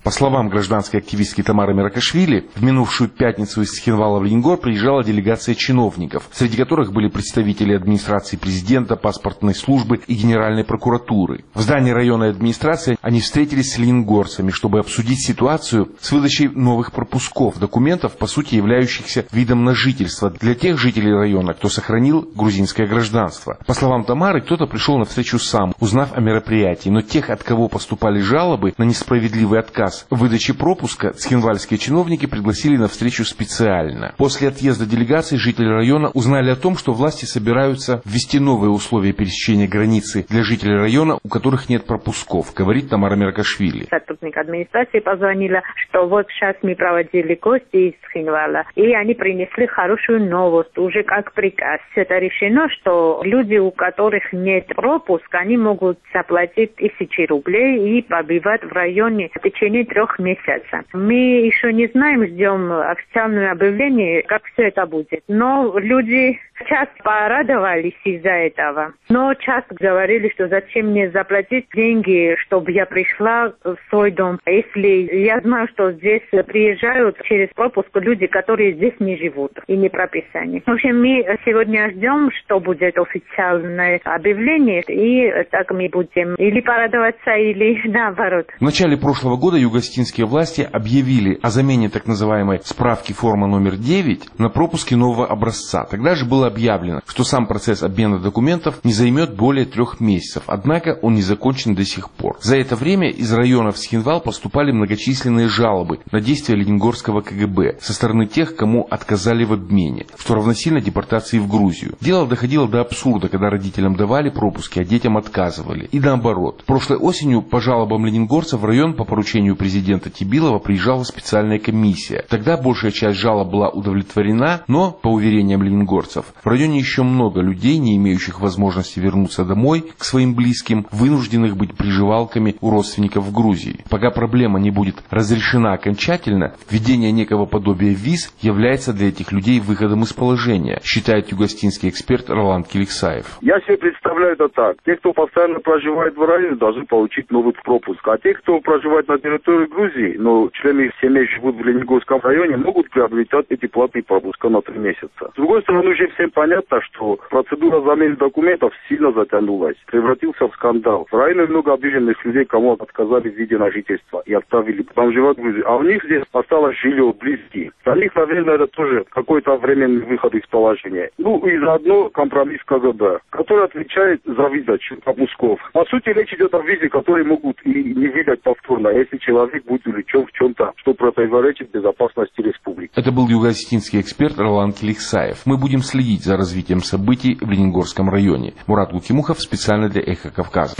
По словам гражданской активистки Тамары Меракашвили, в минувшую пятницу из Цхинвала в Лениногор приезжала делегация чиновников, среди которых были представители администрации президента, паспортной службы и Генеральной прокуратуры. В здании районной администрации они встретились с лениногорцами, чтобы обсудить ситуацию с выдачей новых пропусков, документов, по сути являющихся видом на жительство для тех жителей района, кто сохранил грузинское гражданство. По словам Тамары, кто-то пришел на встречу сам, узнав о мероприятии, но тех, от кого поступали жалобы на несправедливый отказ в выдаче пропуска, цхинвальские чиновники пригласили на встречу специально. После отъезда делегации жители района узнали о том, что власти собираются ввести новые условия пересечения границы для жителей района, у которых нет пропусков, говорит Тамара Меракашвили. Сотрудник администрации позвонила, что вот сейчас мы проводили гости из Цхинвала, и они принесли хорошую новость, уже как приказ. Это решено, что люди, у которых нет пропуска, они могут заплатить тысячи рублей и побывать в районе в течение трех месяцев. Мы еще не знаем, ждем официальное объявление, как все это будет. Но люди часто порадовались из-за этого. Но часто говорили, что зачем мне заплатить деньги, чтобы я пришла в свой дом. Если я знаю, что здесь приезжают через пропуск люди, которые здесь не живут и не прописаны. В общем, мы сегодня ждем, что будет официальное объявление, и так мы будем или порадоваться, или наоборот. В начале прошлого года югостинские власти объявили о замене так называемой справки форма номер девять на пропуски нового образца. Тогда же было объявлено, что сам процесс обмена документов не займет более трех месяцев, однако он не закончен до сих пор. За это время из района в Цхинвал поступали многочисленные жалобы на действия лениногорского ка гэ бэ со стороны тех, кому отказали в обмене, что равносильно депортации в Грузию. Дело доходило до абсурда, когда родителям давали пропуски, а детям отказывали. И наоборот. Прошлой осенью по жалобам лениногорцев в район по поручению президента Тибилова приезжала специальная комиссия. Тогда большая часть жалоб была удовлетворена, но, по уверениям лениногорцев, в районе еще много людей, не имеющих возможности вернуться домой к своим близким, вынужденных быть приживалками у родственников в Грузии. Пока проблема не будет разрешена окончательно, введение некого подобия виз является для этих людей выходом из положения, считает югостинский эксперт Роланд Киликсаев. Я себе представляю это так. Те, кто постоянно проживает в районе, должны получить новый пропуск. А те, кто проживает на территории Грузии, но члены их семей живут в Лениногорском районе, могут приобретать эти платные пропуска на три месяца. С другой стороны, уже всем понятно, что процедура замены документов сильно затянулась, превратился в скандал. В районе много обиженных людей, кому отказали в виде на жительство и отправили там живать в Грузию. А у них здесь осталось жилье, близкие. Для них, наверное, это тоже какой-то временный выход из положения. Ну и заодно компромисс ка гэ бэ, который отвечает за выдачу пропусков. По сути, речь идет о визе, которые могут и не выдать повторно, если человек будет увлечен в чем-то, что противоречит безопасности республики. Это был югостинский эксперт Роланд Киликсаев. Мы будем следить за развитием событий в Лениногорском районе. Мурат Гукимухов специально для «Эхо Кавказа».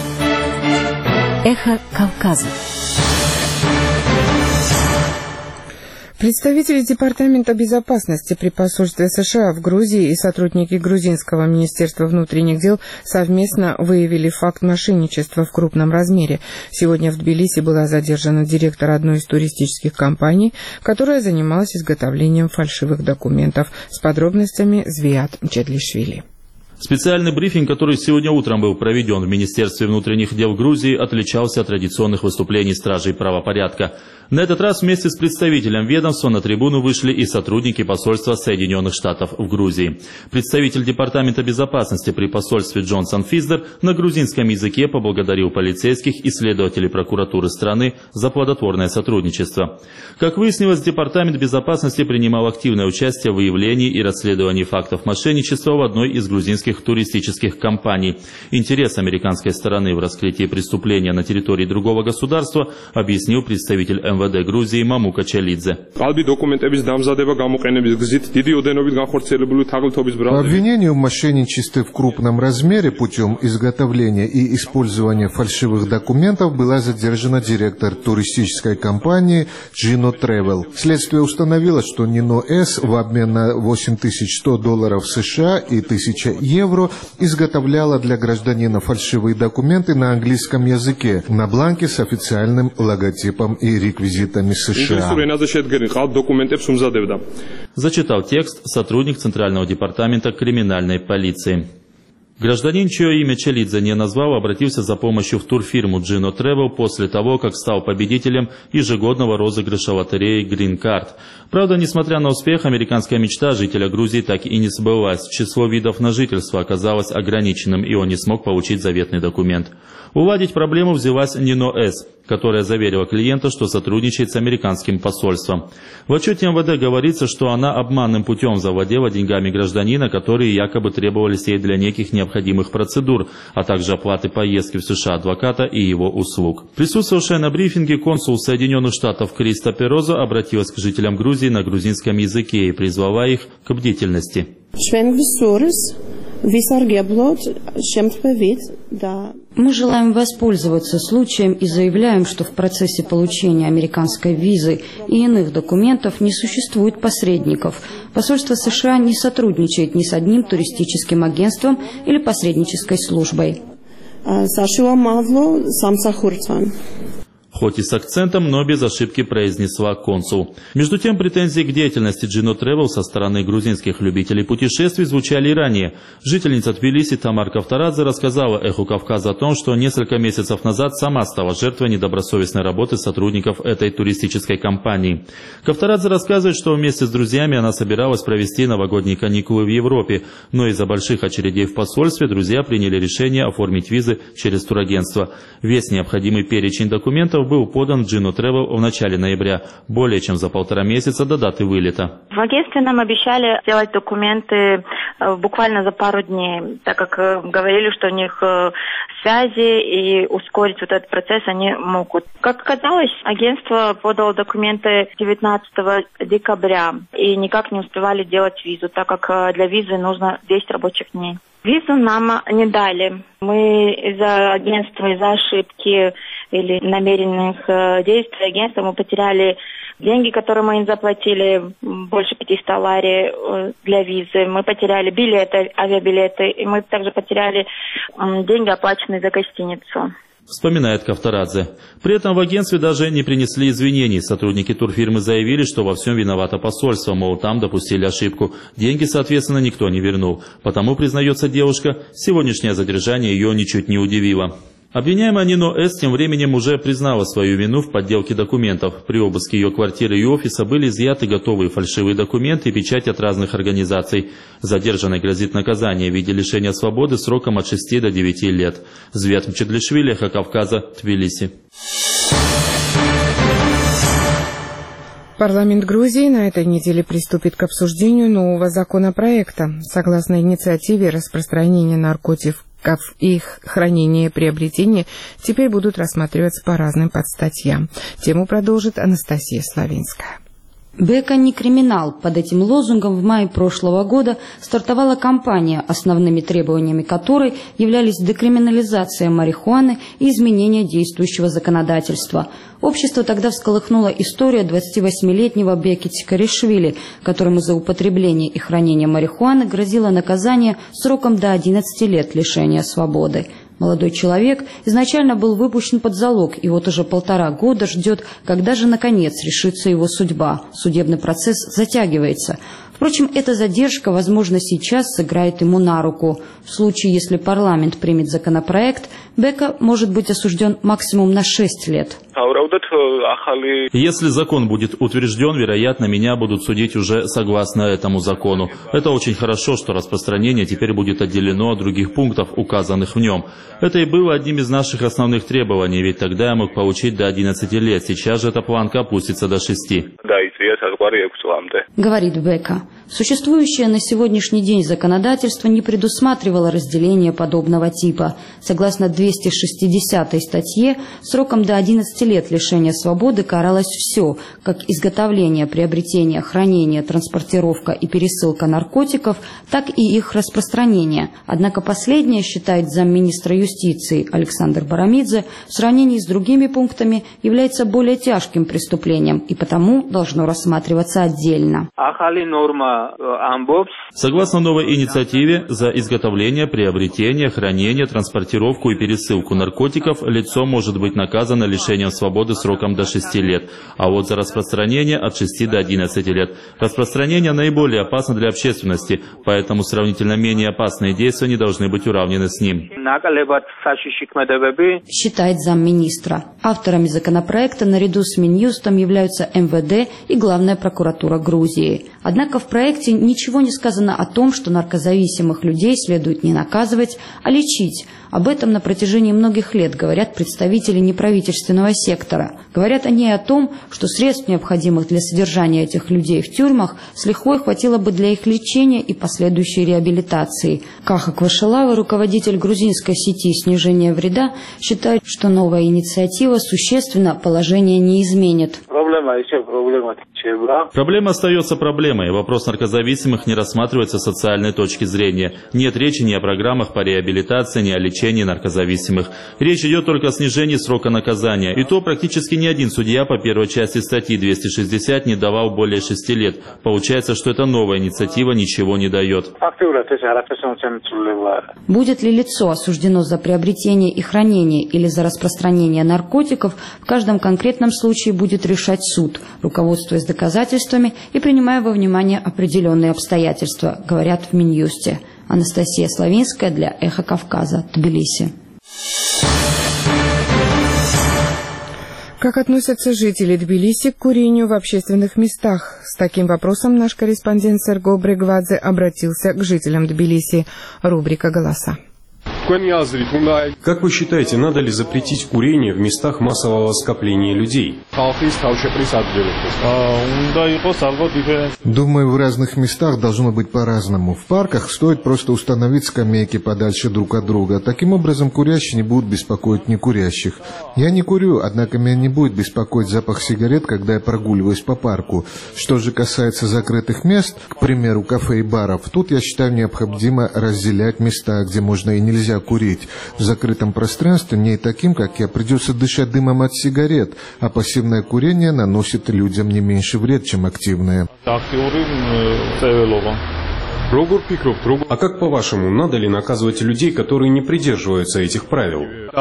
«Эхо Кавказа». Представители Департамента безопасности при посольстве США в Грузии и сотрудники грузинского министерства внутренних дел совместно выявили факт мошенничества в крупном размере. Сегодня в Тбилиси была задержана директор одной из туристических компаний, которая занималась изготовлением фальшивых документов. С подробностями Звиат Джедлишвили. Специальный брифинг, который сегодня утром был проведен в Министерстве внутренних дел Грузии, отличался от традиционных выступлений стражей правопорядка. На этот раз вместе с представителем ведомства на трибуну вышли и сотрудники посольства Соединенных Штатов в Грузии. Представитель Департамента безопасности при посольстве Джонсон Физдер на грузинском языке поблагодарил полицейских и следователей прокуратуры страны за плодотворное сотрудничество. Как выяснилось, Департамент безопасности принимал активное участие в выявлении и расследовании фактов мошенничества в одной из грузинских туристических компаний. Интерес американской стороны в раскрытии преступления на территории другого государства объяснил представитель эм вэ дэ Грузии Мамука Челидзе. По обвинению в мошенничестве в крупном размере путем изготовления и использования фальшивых документов была задержана директор туристической компании Gino Travel. Следствие установило, что Нино С. в обмен на восемь тысяч сто долларов США и тысяча евро изготовляла для гражданина фальшивые документы на английском языке на бланке с официальным логотипом и реквизитами США. Зачитал текст сотрудник Центрального департамента криминальной полиции. Гражданин, чье имя Челидзе не назвал, обратился за помощью в турфирму Gino Travel после того, как стал победителем ежегодного розыгрыша лотереи Green Card. Правда, несмотря на успех, американская мечта жителя Грузии так и не сбылась. Число видов на жительство оказалось ограниченным, и он не смог получить заветный документ. Уладить проблему взялась Нино С., которая заверила клиента, что сотрудничает с американским посольством. В отчете эм вэ дэ говорится, что она обманным путем завладела деньгами гражданина, которые якобы требовались ей для неких необходимых процедур, а также оплаты поездки в США адвоката и его услуг. Присутствовавшая на брифинге консул Соединенных Штатов Криста Перозо обратилась к жителям Грузии на грузинском языке и призвала их к бдительности. Мы желаем воспользоваться случаем и заявляем, что в процессе получения американской визы и иных документов не существует посредников. Посольство США не сотрудничает ни с одним туристическим агентством или посреднической службой. Хоть и с акцентом, но без ошибки произнесла консул. Между тем, претензии к деятельности Gino Travel со стороны грузинских любителей путешествий звучали и ранее. Жительница Тбилиси Тамар Кавторадзе рассказала «Эху Кавказа» о том, что несколько месяцев назад сама стала жертвой недобросовестной работы сотрудников этой туристической компании. Кавторадзе рассказывает, что вместе с друзьями она собиралась провести новогодние каникулы в Европе, но из-за больших очередей в посольстве друзья приняли решение оформить визы через турагентство. Весь необходимый перечень документов был подан Gino Travel в начале ноября, более чем за полтора месяца до даты вылета. В агентстве нам обещали сделать документы буквально за пару дней, так как говорили, что у них связи и ускорить вот этот процесс они могут. Как оказалось, агентство подало документы девятнадцатого декабря и никак не успевали делать визу, так как для визы нужно десять рабочих дней. Визу нам не дали. Мы из-за агентства, из-за ошибки или намеренных действий агентства мы потеряли деньги, которые мы им заплатили, больше пятисот лари для визы. Мы потеряли билеты, авиабилеты, и мы также потеряли деньги, оплаченные за гостиницу. Вспоминает Кавторадзе. При этом в агентстве даже не принесли извинений. Сотрудники турфирмы заявили, что во всем виновато посольство, мол, там допустили ошибку. Деньги, соответственно, никто не вернул. Потому, признается девушка, сегодняшнее задержание ее ничуть не удивило. Обвиняемая Нино С. тем временем уже признала свою вину в подделке документов. При обыске ее квартиры и офиса были изъяты готовые фальшивые документы и печать от разных организаций. Задержанной грозит наказание в виде лишения свободы сроком от шести до девяти лет. Звет Мчедлишвили, Эхо Кавказа, Тбилиси. Парламент Грузии на этой неделе приступит к обсуждению нового законопроекта. Согласно инициативе, распространение наркотиков и их хранение и приобретение теперь будут рассматриваться по разным подстатьям. Тему продолжит Анастасия Славинская. Бека не криминал. Под этим лозунгом в мае прошлого года стартовала кампания, основными требованиями которой являлись декриминализация марихуаны и изменение действующего законодательства. Общество тогда всколыхнула история двадцативосьмилетнего Беки Тикаришвили, которому за употребление и хранение марихуаны грозило наказание сроком до одиннадцати лет лишения свободы. Молодой человек изначально был выпущен под залог, и вот уже полтора года ждет, когда же наконец решится его судьба. Судебный процесс затягивается. Впрочем, эта задержка, возможно, сейчас сыграет ему на руку. В случае, если парламент примет законопроект, Бека может быть осужден максимум на шесть лет. Если закон будет утвержден, вероятно, меня будут судить уже согласно этому закону. Это очень хорошо, что распространение теперь будет отделено от других пунктов, указанных в нем. Это и было одним из наших основных требований, ведь тогда я мог получить до одиннадцати лет. Сейчас же эта планка опустится до шести. Говорит Бека. Существующее на сегодняшний день законодательство не предусматривало разделение подобного типа. Согласно двести шестидесятой статье, сроком до одиннадцати лет лишения свободы каралось все, как изготовление, приобретение, хранение, транспортировка и пересылка наркотиков, так и их распространение. Однако последнее, считает замминистра юстиции Александр Барамидзе, в сравнении с другими пунктами является более тяжким преступлением и потому должно рассматриваться рассматриваться отдельно. Согласно новой инициативе, за изготовление, приобретение, хранение, транспортировку и пересылку наркотиков лицо может быть наказано лишением свободы сроком до шести лет, а вот за распространение от шести до одиннадцати лет. Распространение наиболее опасно для общественности, поэтому сравнительно менее опасные действия не должны быть уравнены с ним. Считает замминистра. Авторами законопроекта наряду с Минюстом являются эм вэ дэ и Главная прокуратура Грузии. Однако в проекте ничего не сказано о том, что наркозависимых людей следует не наказывать, а лечить. Об этом на протяжении многих лет говорят представители неправительственного сектора. Говорят они о том, что средств, необходимых для содержания этих людей в тюрьмах, с лихвой хватило бы для их лечения и последующей реабилитации. Каха Квашилава, руководитель грузинской сети снижения вреда, считает, что новая инициатива существенно положение не изменит. Проблема остается проблемой. Вопрос наркозависимых не рассматривается с социальной точки зрения. Нет речи ни о программах по реабилитации, ни о лечении наркозависимых. Речь идет только о снижении срока наказания. И то практически ни один судья по первой части статьи двести шестьдесят не давал более шести лет. Получается, что эта новая инициатива ничего не дает. Будет ли лицо осуждено за приобретение и хранение или за распространение наркотиков, в каждом конкретном случае будет решать суд, руководствуясь доказательствами и принимая во внимание определенные обстоятельства, говорят в Минюсте. Анастасия Славинская для «Эхо Кавказа», Тбилиси. Как относятся жители Тбилиси к курению в общественных местах? С таким вопросом наш корреспондент Серго Брегвадзе обратился к жителям Тбилиси. Рубрика «Голоса». Как вы считаете, надо ли запретить курение в местах массового скопления людей? Думаю, в разных местах должно быть по-разному. В парках стоит просто установить скамейки подальше друг от друга. Таким образом, курящие не будут беспокоить некурящих. Я не курю, однако меня не будет беспокоить запах сигарет, когда я прогуливаюсь по парку. Что же касается закрытых мест, к примеру, кафе и баров, тут, я считаю, необходимо разделять места, где можно и нельзя курить. В закрытом пространстве мне и таким, как я, придется дышать дымом от сигарет, а пассивное курение наносит людям не меньше вред, чем активное. А как, по-вашему, надо ли наказывать людей, которые не придерживаются этих правил?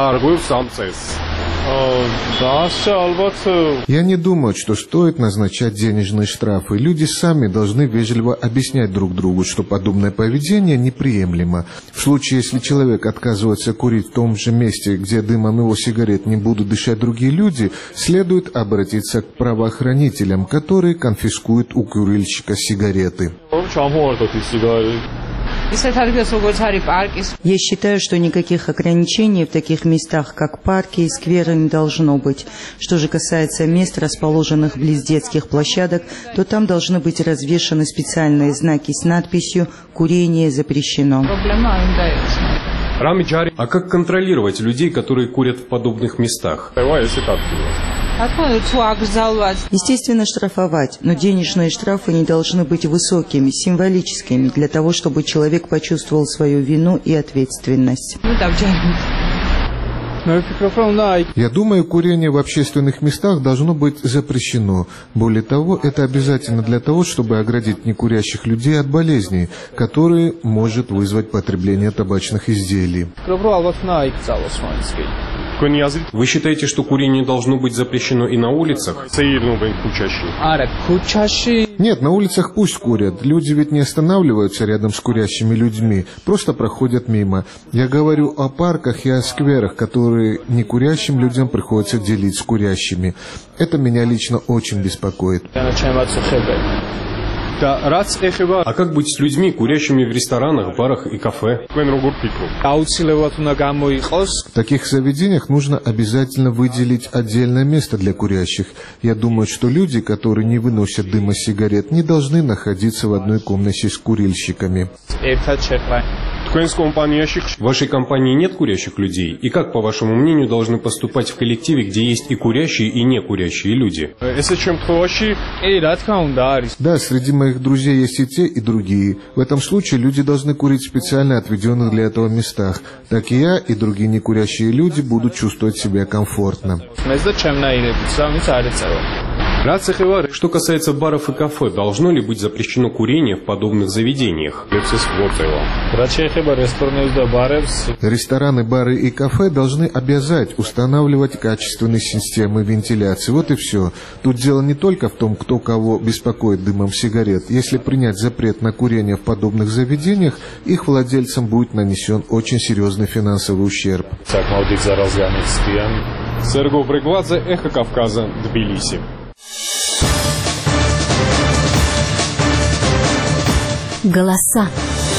Я не думаю, что стоит назначать денежные штрафы. Люди сами должны вежливо объяснять друг другу, что подобное поведение неприемлемо. В случае, если человек отказывается курить в том же месте, где дымом его сигарет не будут дышать другие люди, следует обратиться к правоохранителям, которые конфискуют у курильщика сигареты. Я считаю, что никаких ограничений в таких местах, как парки и скверы, не должно быть. Что же касается мест, расположенных близ детских площадок, то там должны быть развешаны специальные знаки с надписью «Курение запрещено». А как контролировать людей, которые курят в подобных местах? Естественно, штрафовать, но денежные штрафы не должны быть высокими, символическими, для того, чтобы человек почувствовал свою вину и ответственность. Я думаю, курение в общественных местах должно быть запрещено. Более того, это обязательно для того, чтобы оградить некурящих людей от болезней, которые может вызвать потребление табачных изделий. Вы считаете, что курение должно быть запрещено и на улицах? Нет, на улицах пусть курят. Люди ведь не останавливаются рядом с курящими людьми, просто проходят мимо. Я говорю о парках и о скверах, которые некурящим людям приходится делить с курящими. Это меня лично очень беспокоит. А как быть с людьми, курящими в ресторанах, барах и кафе? В таких заведениях нужно обязательно выделить отдельное место для курящих. Я думаю, что люди, которые не выносят дыма сигарет, не должны находиться в одной комнате с курильщиками. В вашей компании нет курящих людей? И как, по вашему мнению, должны поступать в коллективе, где есть и курящие, и некурящие люди? Да, среди моих друзей есть и те, и другие. В этом случае люди должны курить в специально отведенных для этого местах. Так и я, и другие некурящие люди будут чувствовать себя комфортно. Что касается баров и кафе, должно ли быть запрещено курение в подобных заведениях? Рестораны, бары и кафе должны обязать устанавливать качественные системы вентиляции. Вот и все. Тут дело не только в том, кто кого беспокоит дымом сигарет. Если принять запрет на курение в подобных заведениях, их владельцам будет нанесен очень серьезный финансовый ущерб. Серго Бригвадзе, Эхо Кавказа, Тбилиси. Голоса.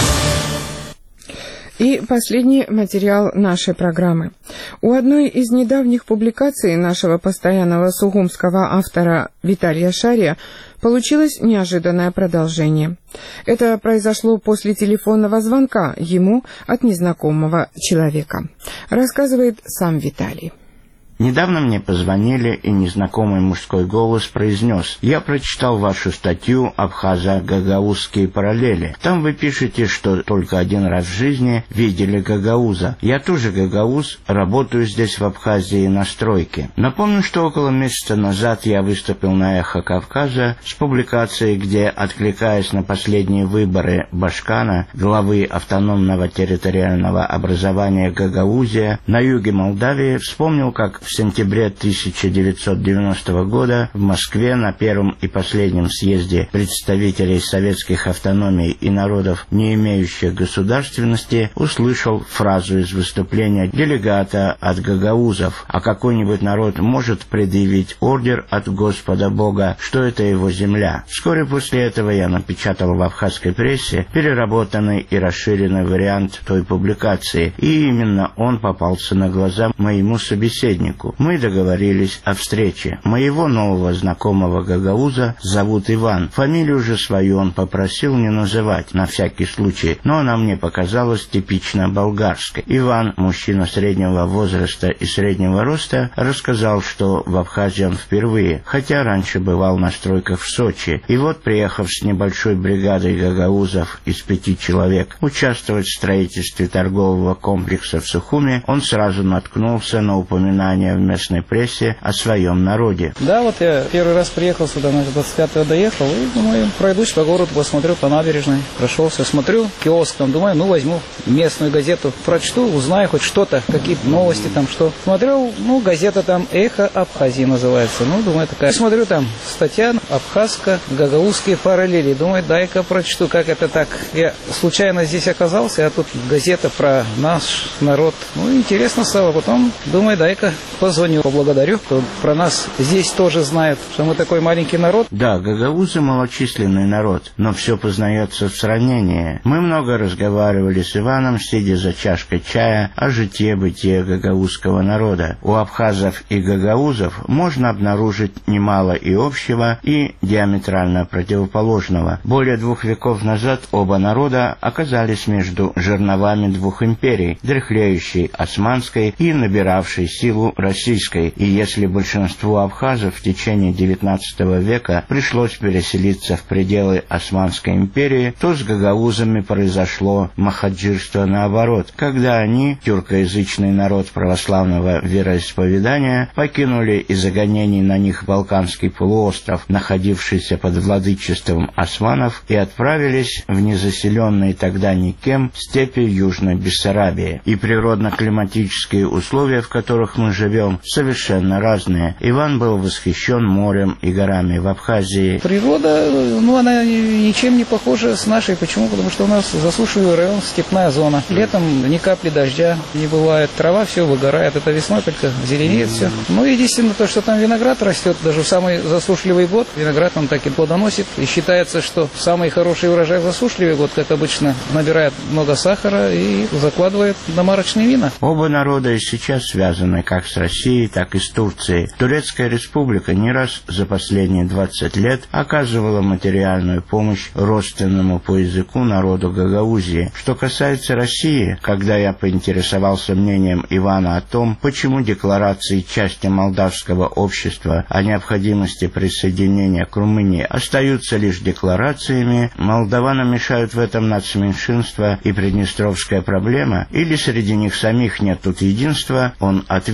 И последний материал нашей программы. У одной из недавних публикаций нашего постоянного сугумского автора Виталия Шария получилось неожиданное продолжение. Это произошло после телефонного звонка ему от незнакомого человека. Рассказывает сам Виталий. Недавно мне позвонили, и незнакомый мужской голос произнес: «Я прочитал вашу статью «Абхазо-гагаузские параллели». Там вы пишете, что только один раз в жизни видели гагауза. Я тоже гагауз, работаю здесь в Абхазии на стройке. Напомню, что около месяца назад я выступил на «Эхо Кавказа» с публикацией, где, откликаясь на последние выборы Башкана, главы автономного территориального образования Гагаузия на юге Молдавии, вспомнил, как в сентябре тысяча девятьсот девяностого года в Москве на первом и последнем съезде представителей советских автономий и народов, не имеющих государственности, услышал фразу из выступления делегата от гагаузов: «А какой-нибудь народ может предъявить ордер от Господа Бога, что это его земля». Вскоре после этого я напечатал в абхазской прессе переработанный и расширенный вариант той публикации, и именно он попался на глаза моему собеседнику. Мы договорились о встрече. Моего нового знакомого гагауза зовут Иван. Фамилию же свою он попросил не называть, на всякий случай, но она мне показалась типично болгарской. Иван, мужчина среднего возраста и среднего роста, рассказал, что в Абхазии он впервые, хотя раньше бывал на стройках в Сочи. И вот, приехав с небольшой бригадой гагаузов из пяти человек участвовать в строительстве торгового комплекса в Сухуми, он сразу наткнулся на упоминание в местной прессе о своем народе. Да, вот я первый раз приехал сюда, значит, двадцать пятого доехал, и думаю, пройдусь по городу, посмотрю по набережной, прошелся, смотрю, киоск там, думаю, ну возьму местную газету, прочту, узнаю хоть что-то, какие-то новости там, что. Смотрю, ну, газета там «Эхо Абхазии» называется, ну, думаю, такая. Смотрю, там статья «Абхазско-гагаузские параллели», думаю, дай-ка прочту, как это так. Я случайно здесь оказался, а тут газета про наш народ. Ну, интересно стало, потом думаю, дай-ка позвоню, поблагодарю, кто про нас здесь тоже знает, что мы такой маленький народ. Да, гагаузы малочисленный народ, но все познается в сравнении. Мы много разговаривали с Иваном, сидя за чашкой чая, о житье-бытие гагаузского народа. У абхазов и гагаузов можно обнаружить немало и общего, и диаметрально противоположного. Более двух веков назад оба народа оказались между жерновами двух империй, дряхлеющей османской и набиравшей силу российской, и если большинству абхазов в течение девятнадцатого века пришлось переселиться в пределы Османской империи, то с гагаузами произошло махаджирство наоборот, когда они, тюркоязычный народ православного вероисповедания, покинули из-за гонений на них Балканский полуостров, находившийся под владычеством османов, и отправились в незаселенные тогда никем степи Южной Бессарабии. И природно-климатические условия, в которых мы живем, совершенно разные. Иван был восхищен морем и горами в Абхазии. Природа, ну, она ничем не похожа с нашей. Почему? Потому что у нас засушливый район, степная зона. Летом ни капли дождя не бывает. Трава все выгорает. Это весной только зеленеет все. Ну, единственное, то, что там виноград растет, даже в самый засушливый год, виноград он так и плодоносит. И считается, что самый хороший урожай в засушливый год, как обычно, набирает много сахара и закладывает на марочные вина. Оба народа и сейчас связаны как с Россией, так и с Турцией. Турецкая республика не раз за последние двадцать лет оказывала материальную помощь родственному по языку народу Гагаузии. Что касается России, когда я поинтересовался мнением Ивана о том, почему декларации части молдавского общества о необходимости присоединения к Румынии остаются лишь декларациями, молдаванам мешают в этом нацменьшинство и приднестровская проблема, или среди них самих нет тут единства, он ответил: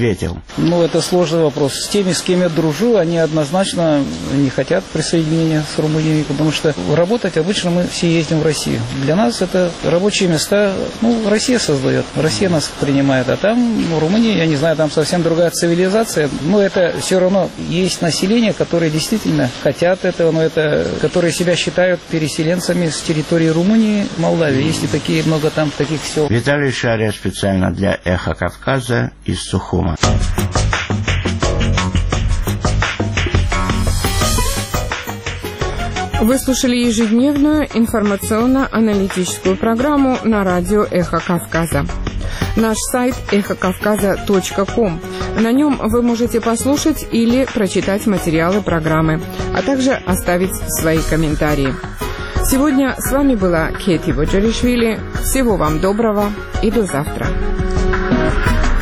Ну, это сложный вопрос. С теми, с кем я дружу, они однозначно не хотят присоединения с Румынией, потому что работать обычно мы все ездим в Россию. Для нас это рабочие места, ну, Россия создает, Россия нас принимает, а там, в Румынии, я не знаю, там совсем другая цивилизация, но это все равно есть население, которое действительно хотят этого, но это, которые себя считают переселенцами с территории Румынии, Молдавии. Есть и такие, много там таких сел. Виталий Шария специально для «Эхо Кавказа» из Сухума. Вы слушали ежедневную информационно-аналитическую программу на радио «Эхо Кавказа». Наш сайт эхо кавказа точка ком. На нем вы можете послушать или прочитать материалы программы, а также оставить свои комментарии. Сегодня с вами была Кети Боджаришвили. Всего вам доброго и до завтра.